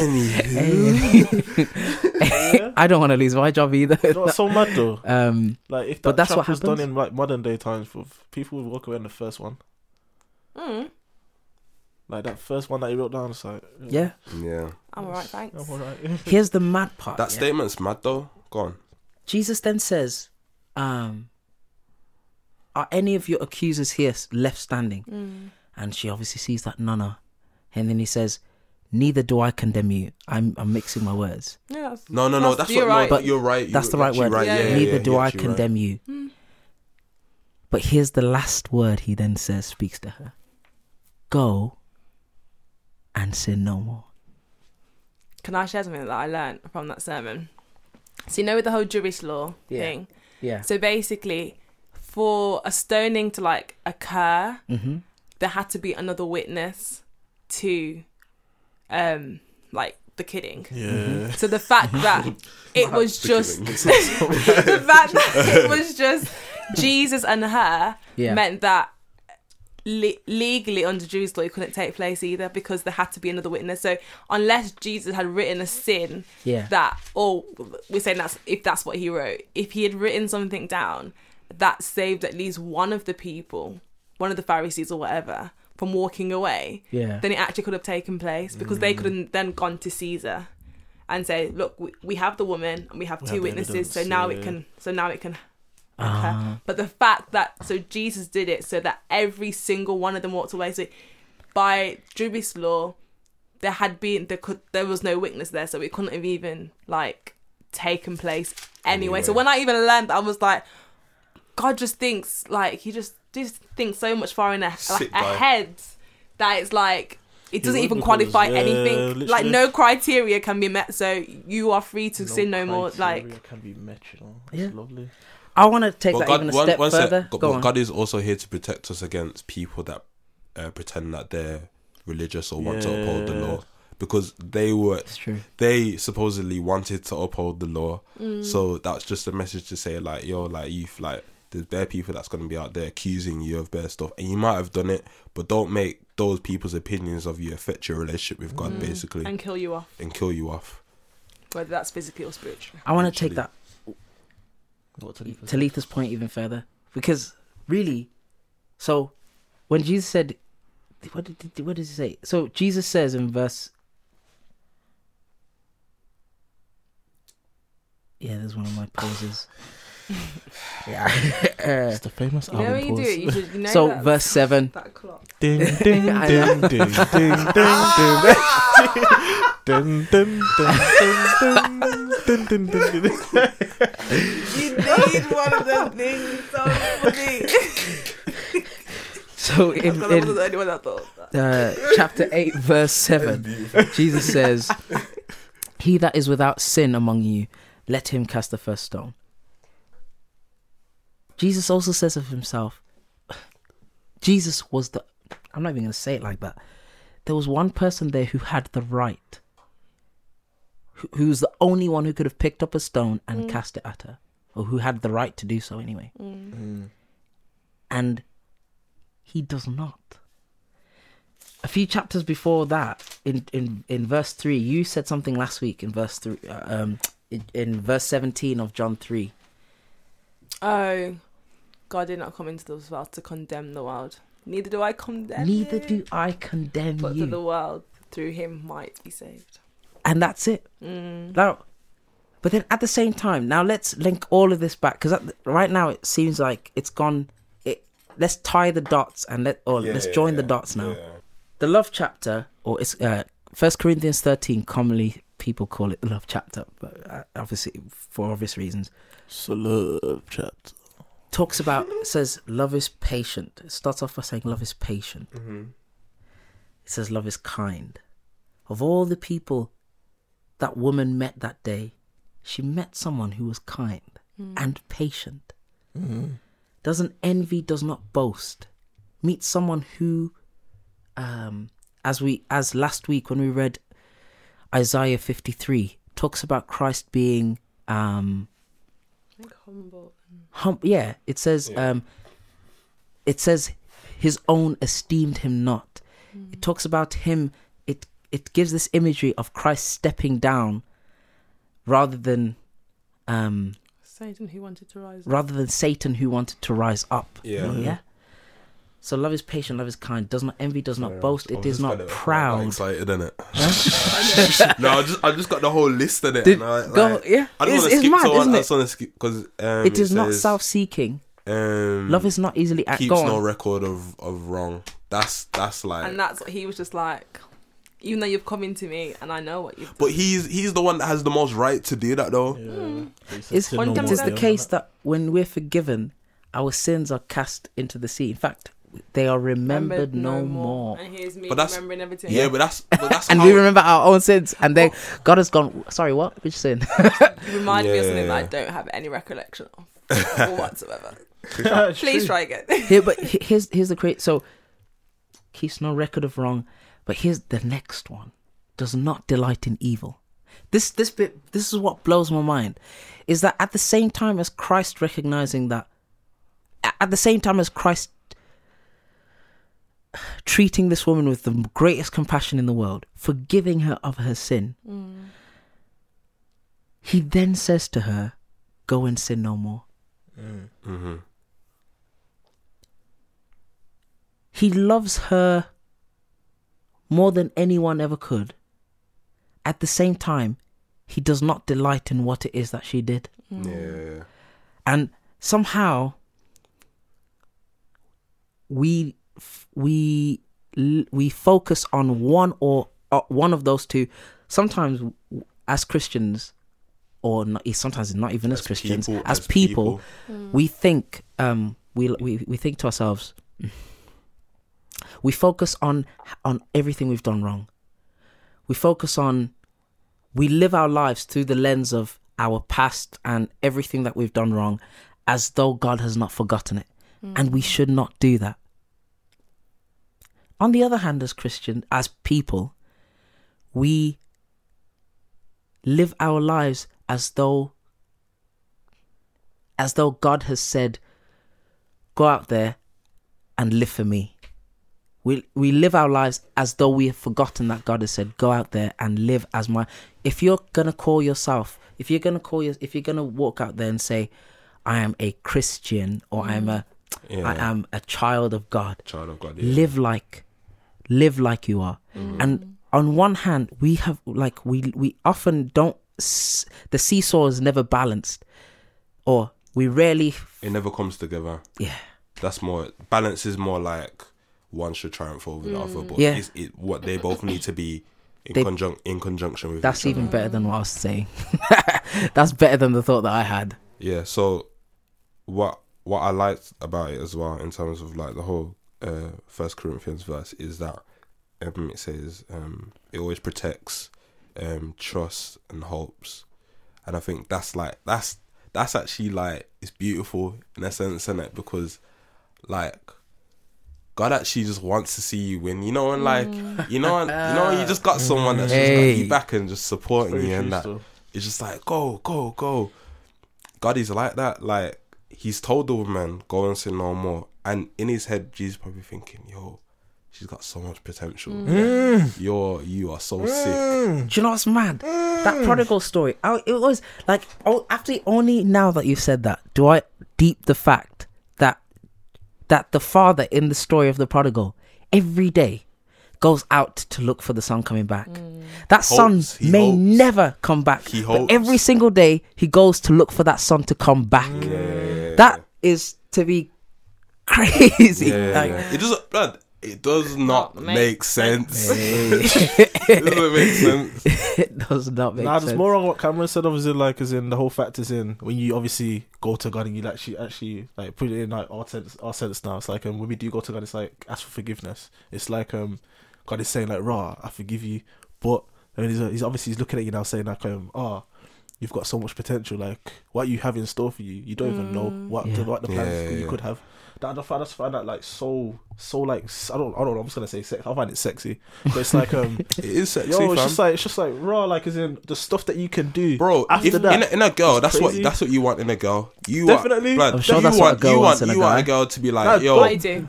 B: Yeah.
A: I don't want to lose my job either.
B: You know what's so mad though? Like if that
A: But that's
B: trap
A: what
B: was done
A: happens.
B: in like modern day times, people would walk away on the first one.
D: Mm,
B: Like that first one that he wrote down. It's like,
A: Yeah.
C: Yeah.
D: I'm alright, thanks.
B: I'm alright.
A: Here's the mad part.
C: That
A: yeah.
C: statement's mad though. Go on.
A: Jesus then says, "Are any of your accusers here left standing?"
D: Mm.
A: And she obviously sees that none are. And then he says, "Neither do I condemn you." I'm mixing my words.
D: Yeah, that's,
C: No. That's
D: you're
C: what.
D: right.
C: No, you're right.
A: That's the
C: You're
A: right
C: actually
A: word.
C: Right.
D: Yeah, yeah,
A: Neither
C: yeah,
A: do
C: you're
A: I
C: actually right.
A: condemn you.
D: Mm.
A: But here's the last word he then says, speaks to her. Go and sin no more.
D: Can I share something that I learned from that sermon? So you know, with the whole Jewish law
A: Yeah.
D: thing.
A: Yeah.
D: So basically, for a stoning to like occur,
A: Mm-hmm.
D: there had to be another witness to, like the killing.
B: Yeah.
D: So the fact that it was just the fact that it was just Jesus and her
A: Yeah.
D: meant that legally under Jewish law it couldn't take place either, because there had to be another witness. So unless Jesus had written a sin
A: Yeah.
D: that, or we're saying that's what he wrote, if he had written something down that saved at least one of the people, one of the Pharisees or whatever, from walking away,
A: Yeah.
D: then it actually could have taken place, because they could have then gone to Caesar and say, look, we have the woman and we have
B: We
D: two
B: have the
D: witnesses, so
B: evidence,
D: now
B: yeah.
D: it can occur.
A: Ah.
D: But the fact that, so Jesus did it so that every single one of them walked away. So by Jewish law, there was no witness there, so it couldn't have even like taken place anyway. So when I even learned, I was like, God just thinks like he just thinks so much far ahead that it's like it doesn't
B: would,
D: even
B: because,
D: qualify
B: yeah,
D: anything.
B: literally.
D: Like no criteria can be met, so you are free to sin no more.
B: criteria
D: Like
B: can be met, you know.
A: Yeah.
B: It's lovely.
A: I want to take
C: But
A: that
C: God,
A: even a step further. Go on.
C: God is also here to protect us against people that pretend that they're religious or want to uphold the
B: Yeah.
C: law, because
A: It's true.
C: they supposedly wanted to uphold the law. So that's just a message to say like, yo, like you've like there's bare people that's going to be out there accusing you of bare stuff, and you might have done it, but don't make those people's opinions of you affect your relationship with God, basically,
D: and kill you off,
C: and kill you off.
D: whether that's physically or spiritually.
A: I want to take
C: Literally.
A: that
B: What Talitha said.
A: Talitha's point even further, because really, so when Jesus said, what does he say? So Jesus says in verse, yeah, there's one of my pauses. Yeah.
B: It's the famous
D: You know when
B: album
D: you do
B: pause.
D: it, you should. You know
A: So
D: that,
A: verse 7.
D: that clock.
B: Ding ding
A: I
B: ding ding ding ding ding ding ding ding ding ding.
D: You need one of them things. So funny.
A: So
D: I wasn't the only one that thought that.
A: chapter 8 verse 7, Jesus says, "He that is without sin among you, let him cast the first stone." Jesus also says of himself, Jesus was I'm not even going to say it like that. There was one person there who had the right, who was the only one who could have picked up a stone and cast it at her, or who had the right to do so anyway. And he does not. A few chapters before that, in verse 3, you said something last week in verse 3, in verse 17 of John 3.
D: Oh, God did not come into the world to condemn the world. Neither do I condemn
A: Neither
D: you,
A: do I condemn
D: but
A: you.
D: to the world through him might be saved.
A: And that's it. Now, but then at the same time, now let's link all of this back, because right now it seems like it's gone. Let's tie the dots and let's join the dots now.
C: Yeah.
A: The love chapter, or it's 1 Corinthians 13, commonly people call it the love chapter, but obviously for obvious reasons.
B: So love chapter.
A: Talks about, says love is patient. It starts off by saying love is patient.
C: Mm-hmm.
A: It says love is kind. Of all the people that woman met that day, she met someone who was kind and patient.
B: Mm-hmm.
A: Doesn't envy, does not boast. Meet someone who, as last week when we read Isaiah 53, talks about Christ being
D: Humble.
A: it says his own esteemed him not. It talks about him. It gives this imagery of Christ stepping down rather than
D: Satan who wanted to rise up.
A: rather than Satan who wanted to rise up.
C: Yeah.
A: So love is patient, love is kind, does not envy, does not
C: Sorry,
A: boast,
C: I
A: it
C: was
A: is
C: just
A: not
C: kinda,
A: proud.
C: excited, innit? No, I just got the whole list of it.
A: Did-
C: and I,
A: go, yeah,
C: I don't want
A: it's
C: to skip
A: mad,
C: so
A: isn't
C: I
A: it?
C: just want to skip because
A: It is not self-seeking. Love is not easily
C: keeps
A: go on.
C: no record of wrong. That's like.
D: And that's what he was just like. Even though you've come into me and I know what you've done.
C: But he's the one that has the most right to do that, though.
B: Yeah.
A: It's
B: Sin no
A: it
B: more,
A: is the
B: yeah.
A: case that when we're forgiven, our sins are cast into the sea. In fact, they are remembered no more.
D: And here's me
C: But that's-
D: remembering everything.
C: Yeah, but that's
A: And
C: how,
A: we remember our own sins, and then God has gone. Sorry, what? Which sin?
D: You remind me of something that I
C: Yeah.
D: don't have any recollection of or whatsoever. Please try again.
A: Here's the great. So keeps no record of wrong, but here's the next one: does not delight in evil. This bit. This is what blows my mind, is that at the same time as Christ recognizing that, at the same time as Christ treating this woman with the greatest compassion in the world, forgiving her of her sin, he then says to her, "Go and sin no more."
C: Mm-hmm.
A: He loves her more than anyone ever could. At the same time, he does not delight in what it is that she did.
C: Yeah.
A: And somehow we focus on one or one of those two. Sometimes as Christians, or not, sometimes not even as Christians, as people, we think we think to ourselves, we focus on everything we've done wrong. We live our lives through the lens of our past and everything that we've done wrong, as though God has not forgotten it. And we should not do that. On the other hand, as Christians, as people, we live our lives as though God has said, "Go out there and live for me." We live our lives as though we have forgotten that God has said, "Go out there and live as my." If you're gonna if you're gonna walk out there and say, "I am a Christian," or I am a child of God.
C: Child of God. Yeah.
A: Live like you are. And on one hand, we have we often don't. The seesaw is never balanced, or we rarely.
C: It never comes together.
A: Yeah.
C: That's more balance. Is more like one should triumph over the other, but
A: Yeah.
C: what they both need to be in conjunction with.
A: That's
C: each
A: even
C: other.
A: better than what I was saying. That's better than the thought that I had.
C: Yeah. So what I liked about it as well, in terms of like the whole 1 Corinthians verse, is that it says it always protects, trusts and hopes, and I think that's actually like, it's beautiful in a sense, isn't it? Because like God actually just wants to see you win, and like you just got someone that's just got you back and just supporting you, and that it's just like go. God is like that. Like, he's told the woman, "Go and sin no more," and in his head, Jesus probably thinking, "Yo, she's got so much potential. You are so sick."
A: Do you know what's mad? That prodigal story. It was like, after only now that you've said that, do I deep the fact that the father in the story of the prodigal every day goes out to look for the son coming back. That son may never come back. But every single day he goes to look for that son to come back.
C: Yeah.
A: That is to be crazy.
C: Yeah. It doesn't, blood. It does not make sense.
A: Hey.
C: It doesn't make sense.
A: It does not make
B: Nah,
A: sense.
B: there's more on what Cameron said. Obviously, like, as in the whole fact is in when you obviously go to God and you actually like put it in like our sense now. It's like when we do go to God, it's like ask for forgiveness. It's like God is saying like, "Rah, I forgive you," but and he's obviously looking at you now saying like, you've got so much potential. Like, what you have in store for you, you don't even know what
A: Yeah.
B: the plans you could have. I just find that like so like I don't know. I'm just gonna say sex. I find it sexy, but it's like
C: It is sexy,
B: yo,
C: fam.
B: it's just like raw, like as in the stuff that you can do,
C: Bro,
B: After
C: if
B: that,
C: in a girl,
B: it's crazy.
C: that's what you want in a girl. You
B: Definitely.
C: want,
A: I'm sure that's what a girl wants in a
C: you want
A: guy.
C: a girl to be like,
B: No,
C: yo,
D: I do.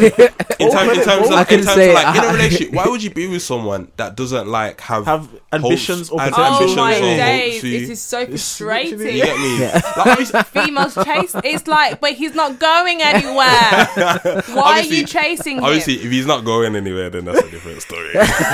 C: in terms of
A: I
C: like,
A: couldn't say
C: in
A: it.
C: a relationship, why would you be with someone that doesn't like have
B: ambitions or
C: and
B: potential.
C: ambitions
D: Oh my
C: or hopes
D: days,
C: for you?
D: it is so
B: It's
D: frustrating.
B: literally-
C: You get me?
A: Yeah.
C: Like, obviously,
D: Females chase. It's like, but he's not going anywhere. Why are you chasing him?
C: obviously, if he's not going anywhere, then that's a different story.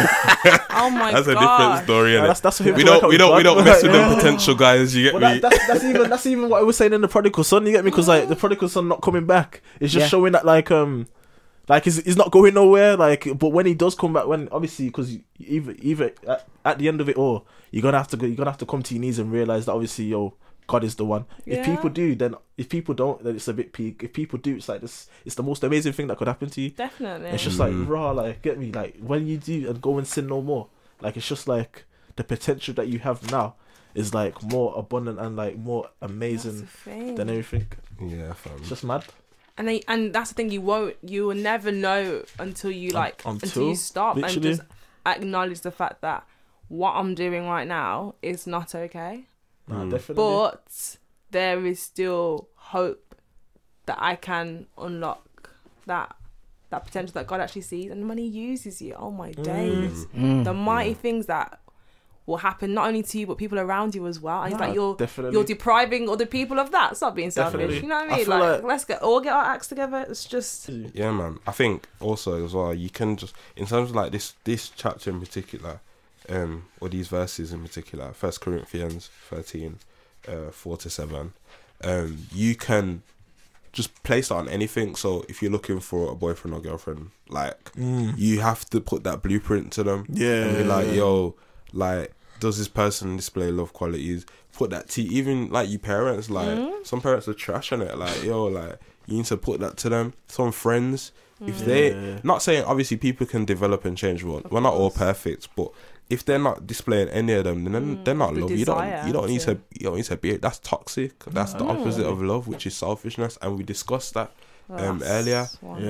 D: Oh my
C: That's a different
D: god.
C: story.
B: Yeah,
C: innit?
B: that's
C: We don't mess with them potential guys. You get
B: Well,
C: me?
B: that's even what I was saying in the prodigal son. You get me? Because like the prodigal son not coming back, it's just
A: Yeah.
B: showing that like he's not going nowhere. Like, but when he does come back, when obviously because either at the end of it all, you're gonna have to come to your knees and realize that obviously God is the one.
D: Yeah.
B: If people do, then if people don't, then it's a bit peak. If people do, it's like this. It's the most amazing thing that could happen to you.
D: Definitely.
B: It's just like raw, like get me, like when you do and go and sin no more. Like it's just like the potential that you have now is like more abundant and like more
D: That's the
B: amazing
D: thing.
B: than everything.
C: Yeah, fam.
B: It's just mad.
D: And that's the thing, you will never know until you until you stop
B: literally.
D: and just acknowledge the fact that what I'm doing right now is not okay.
B: Nah, definitely.
D: But there is still hope that I can unlock that potential that God actually sees, and when He uses you, oh my days, the mighty things that will happen not only to you but people around you as well. And it's
B: Nah,
D: like you're
B: definitely.
D: depriving other people of that. Stop being selfish.
B: Definitely.
D: You know what I
B: I
D: mean?
B: feel
D: Like,
B: like-
D: let's all get our acts together. It's just
C: Yeah, man. I think also as well, you can just in terms of like this chapter in particular, or these verses in particular, 1 Corinthians 13, 4-7, you can just place that on anything. So if you're looking for a boyfriend or girlfriend, like you have to put that blueprint to them.
B: Yeah.
C: And be like, yo, like, does this person display love qualities? Put that to even like you parents, like some parents are trash on it. Like, yo, like you need to put that to them. Some friends, if they not saying obviously people can develop and change. We're not all perfect, but if they're not displaying any of them, then they're not
D: The
C: love. You
D: desire
C: don't need
D: to-
C: to be. That's toxic. That's the opposite of love, which is selfishness, and we discussed that earlier.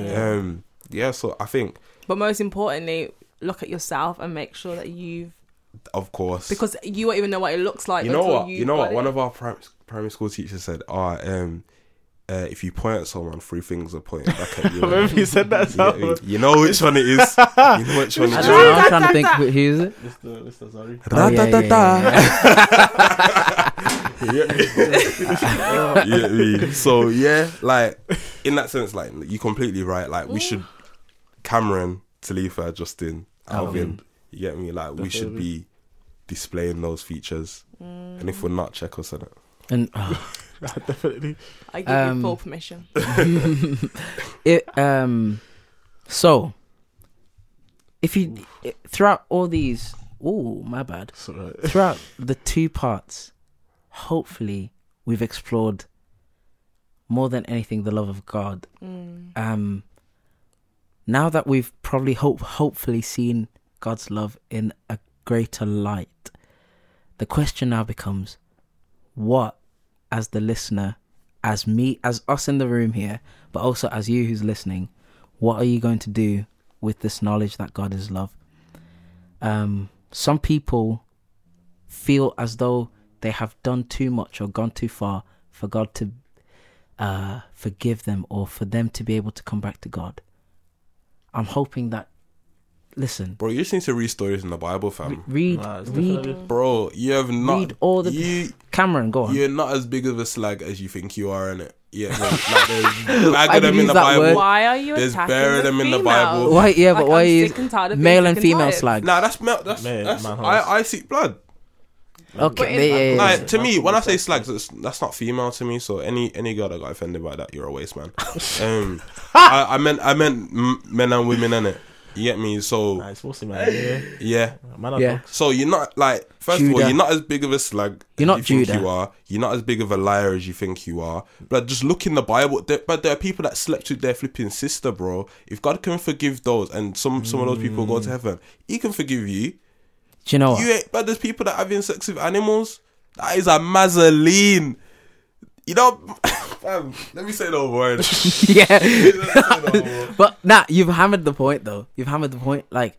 B: Yeah.
C: So I think,
D: But most importantly, look at yourself and make sure that
C: of course,
D: because you won't even know what it looks like.
C: you know
D: until
C: what?
D: you've
C: You know
D: got
C: what?
D: it.
C: One of our primary school teachers said, if you point at someone, 3 things are pointing back at you.
B: I remember you said that.
C: You get me? You know which one it is. You know which one it
A: I
C: is.
A: don't know, I'm trying to think who is it?
B: Mr. Sorry.
A: Oh,
C: Yeah. So yeah, like in that sense, like you're completely right. Like we should, Cameron, Talitha, Justin, Alvin. You get me? Like we should be displaying those features, and if we're not, check us on it.
A: And
B: Definitely.
D: I give you full permission.
A: so if you throughout all these, my bad.
B: Sorry.
A: Throughout the 2 parts, hopefully we've explored more than anything the love of God. Now that we've probably hopefully seen God's love in a greater light, the question now becomes, what, as the listener, as me, as us in the room here, but also as you who's listening, what are you going to do with this knowledge that God is love? Some people feel as though they have done too much or gone too far for God to forgive them or for them to be able to come back to God. I'm hoping that, listen,
C: Bro, you just need to read stories in the Bible, fam.
A: read,
C: Bro, you have not
A: read all the. Cameron, go on.
C: You're not as big of a slag as you think you are, innit? Yeah, like there's bag
A: I
C: of them in
A: use
C: the
A: that
C: Bible.
A: word.
D: Why are you
C: There's
D: attacking
C: bare
D: the
C: them in the
D: females?
C: Bible.
A: Why? Yeah, but
D: Like,
A: why
D: I'm
A: is
D: sick and tired of being
A: male
D: sick
A: and
D: and
A: female
D: tired.
A: slag?
C: Nah, that's
B: Man,
C: I seek blood.
A: Okay, yeah.
C: Like to me, when I say slags, that's not female to me. So any girl that got offended by that, you're a waste man. I meant men and women, innit? You get me? So
B: Nah, it's mostly man.
C: yeah.
B: Man are
A: Yeah.
B: dogs.
C: So you're not like, first of all,
A: Judah.
C: you're not as big of a slag
A: You're not
C: as you think
A: Judah.
C: you are. You're not as big of a liar as you think you are. But just look in the Bible. But there are people that slept with their flipping sister, bro. If God can forgive those, and some of those people go to heaven, He can forgive you.
A: Do you know what?
C: You ain't, but there's people that are having sex with animals. That is a mazzoline. You know, fam, let me say the word.
A: Yeah. But nah, you've hammered the point though. You've hammered the point. Like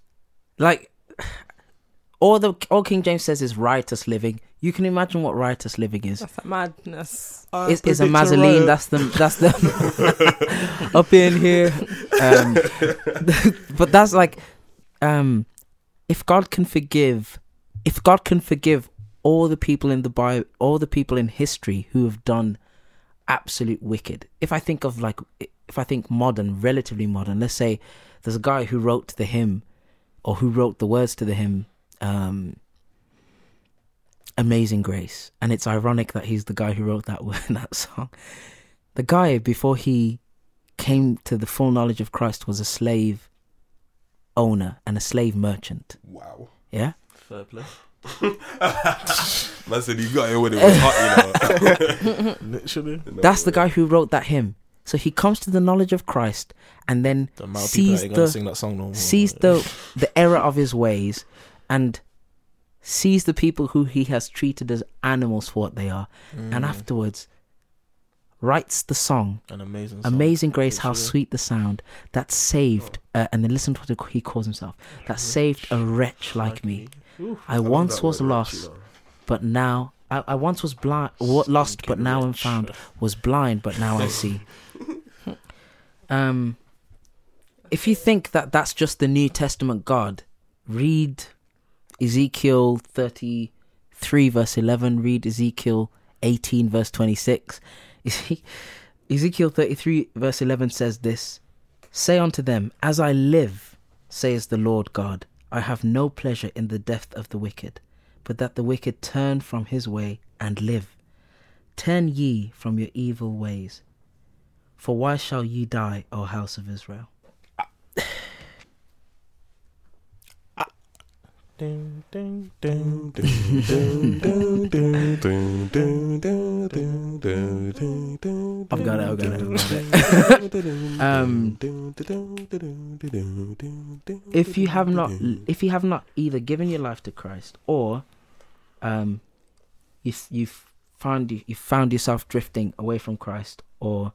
A: all King James says is riotous living. You can imagine what riotous living is.
D: That's that madness.
A: It's a mazzoline. That's the up in here. But that's like, if God can forgive all the people in the Bible, all the people in history who have done absolute wicked. If I think modern, relatively modern, let's say there's a guy who wrote the hymn, or who wrote the words to the hymn, Amazing Grace, and it's ironic that he's the guy who wrote that song. The guy, before he came to the full knowledge of Christ, was a slave owner and a slave merchant.
C: Wow.
A: Yeah.
B: Fair play.
C: Man said he got it when it was hot, you know.
B: Literally.
A: That's the guy who wrote that hymn. So he comes to the knowledge of Christ, and then
B: The amount of people that
A: sees
B: ain't gonna
A: the
B: sing that song no more.
A: sees the error of his ways, and sees the people who he has treated as animals for what they are, and afterwards writes the song
B: An amazing song.
A: Amazing Grace, how
B: Literally.
A: sweet the sound that saved, and then listen to what he calls himself, that saved a wretch like me. I once was lost, but now I once was blind, lost, but now am found. Was blind, but now I see. If you think that that's just the New Testament God, read Ezekiel 33 verse 11. Read Ezekiel 18 verse 26. Ezekiel 33 verse 11 says this: "Say unto them, as I live, says the Lord God, I have no pleasure in the death of the wicked, but that the wicked turn from his way and live. Turn ye from your evil ways. For why shall ye die, O house of Israel?"
B: Ding, ding, ding, ding.
A: I've got it. If you have not either given your life to Christ, or you've found yourself drifting away from Christ, or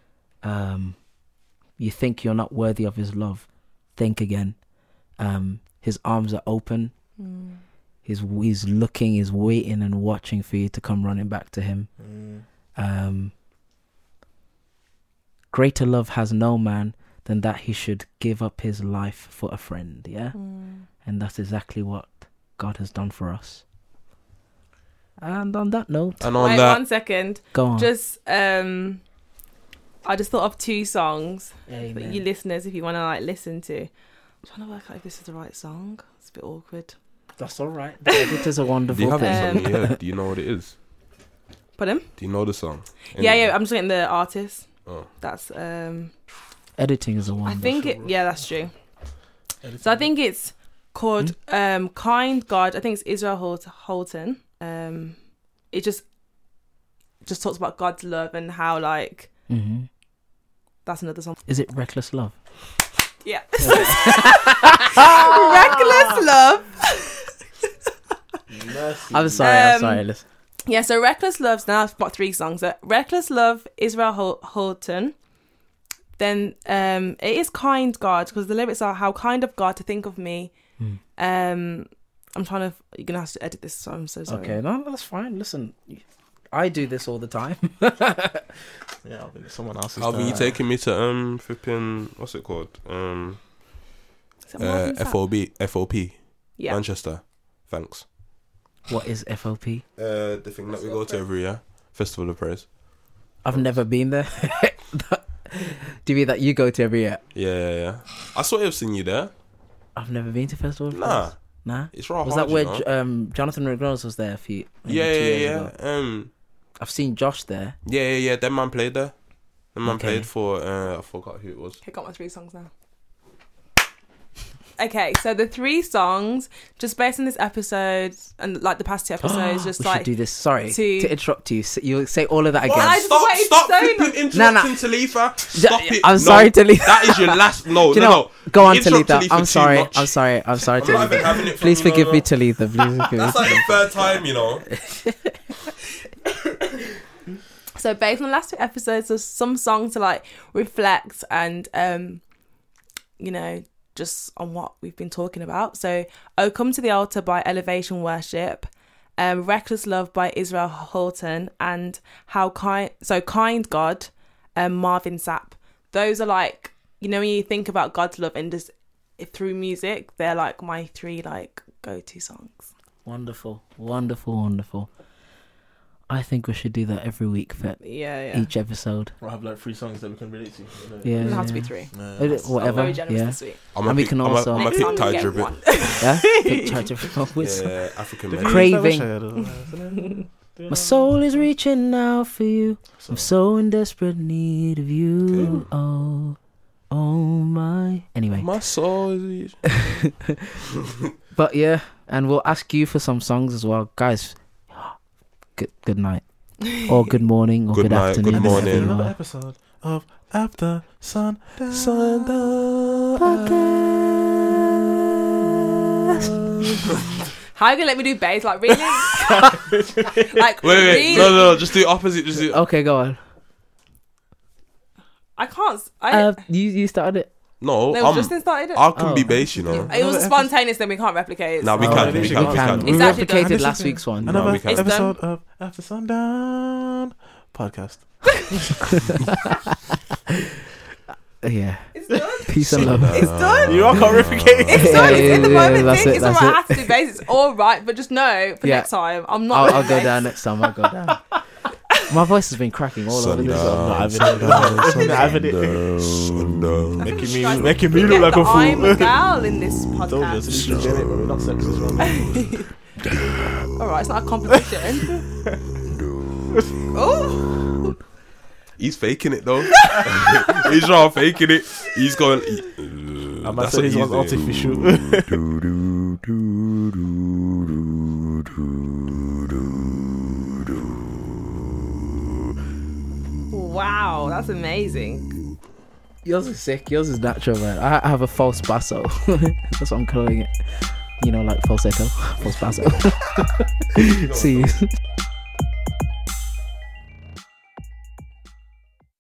A: you think you're not worthy of His love, think again. His arms are open. He's looking, he's waiting and watching for you to come running back to Him. Greater love has no man than that he should give up his life for a friend. Yeah. And that's exactly what God has done for us. And on that note,
C: And on
D: Wait,
C: that,
D: 1 second.
A: go on.
D: Just I just thought of 2 songs for
A: Amen.
D: you listeners if you want to like listen to. I'm trying to work out if this is the right song. It's a bit awkward.
A: That's all right. The editors are
C: do
A: wonderful.
C: you have
A: people.
C: that song in your head? Do you know what it is?
D: Pardon?
C: Do you know the song?
D: Yeah. I'm just getting the artist.
C: Oh.
D: That's
A: Editing is a
D: I
A: wonderful.
D: think that's true. So I think it's called Kind God. I think it's Israel Houghton. It just talks about God's love and how like that's another song.
A: Is it Reckless Love?
D: Yeah. Reckless love.
A: I'm sorry. Listen.
D: Yeah, so Reckless Love's now I've got 3 songs. So Reckless Love, Israel Houghton. Then it is Kind God, because the lyrics are how kind of God to think of me. I'm trying to. You're gonna have to edit this, so I'm so sorry.
A: Okay, no, that's fine. Listen, I do this all the time.
B: Yeah, I think someone else is
C: I'll be taking me to flipping, what's it called?
D: Is it Marvin Sapp?
C: FOP.
D: Yeah.
C: Manchester. Thanks.
A: What is FOP?
C: The thing that we go to every year. Festival of Praise.
A: I've never been there. Do you mean that you go to every year?
C: Yeah. I swear I've seen you there.
A: I've never been to Festival of
C: Nah.
A: Praise. Nah.
C: It's raw
A: Was
C: hard,
A: that where
C: you know?
A: Jonathan McGraws was there a few? maybe
C: Yeah,
A: 2 years
C: yeah,
A: ago?
C: yeah.
A: I've seen Josh there.
C: Yeah. That man played there. That man
A: Okay.
C: played for. I forgot who it was.
D: Okay, got my 3 songs now. Okay, so the 3 songs, just based on this episode and like the past 2 episodes, just
A: we
D: like
A: should do this. Sorry
D: to-
A: to interrupt you. You'll say all of that again.
D: I just waited
C: Stop
D: so
C: flipping
D: long.
C: interrupting Talitha. Stop it.
A: I'm
C: No,
A: sorry, Talitha.
C: That is your last. No,
A: Do you
C: no,
A: know?
C: no.
A: Go on,
C: You interrupt
A: Talitha. I'm
C: too
A: sorry.
C: much.
A: I'm sorry,
C: I'm not even
A: Talitha.
C: having it from
A: Please
C: you,
A: forgive
C: no,
A: me,
C: no.
A: Talitha. Please forgive me.
C: That's like the 3rd time, you know.
D: So based on the last 2 episodes, there's some songs to like reflect and you know, just on what we've been talking about. So Oh Come to the Altar by Elevation Worship, Reckless Love by Israel Houghton, and Kind God, Marvin Sapp. Those are like, you know, when you think about God's love and just through music, they're like my 3 like go-to songs.
A: Wonderful. I think we should do that every week for
D: Yeah.
A: each episode.
B: We'll have like 3 songs that we can relate to. You know?
A: Yeah.
D: It has to be 3.
A: Whatever.
D: I'm very generous
A: Yeah.
D: this week.
C: I'm
A: And we can also-
C: I'm a
D: Next
C: pick
D: time you
C: Ty
D: get
C: Dribbit.
D: one.
A: Yeah. Pick Charge of Whistles.
C: Yeah, African
B: Did
C: man.
B: you
A: Craving.
B: use that
A: My soul is reaching out for you. I'm so in desperate need of you. Oh my. Anyway,
C: My soul is.
A: but yeah, and we'll ask you for some songs as well, guys. Good night, or good morning, or
C: Good
A: good
C: night,
A: afternoon.
C: good
A: wherever
C: morning.
A: you
B: Another
A: are.
B: episode of After Sun.
D: How are you gonna let me do bass? Like really? Like
C: Wait,
D: really?
C: no, just do the opposite. Just do.
A: Okay, go on.
D: I can't.
A: You started it.
C: No,
D: No, Justin started it.
C: I can be
A: Oh.
C: bass, you know.
D: It was spontaneous, then we can't replicate it.
C: Nah, we
A: Oh,
C: can,
A: we
C: we
A: can.
C: can.
A: We
D: It's actually
A: replicated
D: done.
A: last week's one.
C: No,
B: Another
C: we can't.
B: episode of After Sundown podcast.
A: Yeah.
D: It's done.
A: Peace and love.
D: It's done.
B: You all can't replicate it.
D: It's done. It's in the
A: Yeah,
D: moment
A: that's
D: thing.
A: it,
D: It's alright.
A: that's
D: I
A: it.
D: have to do bass. It's all right, but just know for
A: Yeah.
D: next time, I'm not.
A: I'll
D: doing
A: go
D: bass.
A: down next time. I'll go down. My voice has been cracking all over this.
B: I'm not having it.
C: Sundown.
B: Making me look like a
D: I'm a
B: fool.
D: gal in this
B: Told you,
D: podcast.
B: so you get it, but we're not sexist. Right?
D: All right, it's not a competition. Oh,
C: He's faking it though. He's not faking it. He's going.
B: I might
C: That's
B: say
C: what
B: he's
C: he's
B: on
C: doing.
B: artificial.
D: wow, that's amazing.
A: Yours is sick. Yours is natural, man. I have a false basso. That's what I'm calling it. You know, like falsetto, false basso. See you.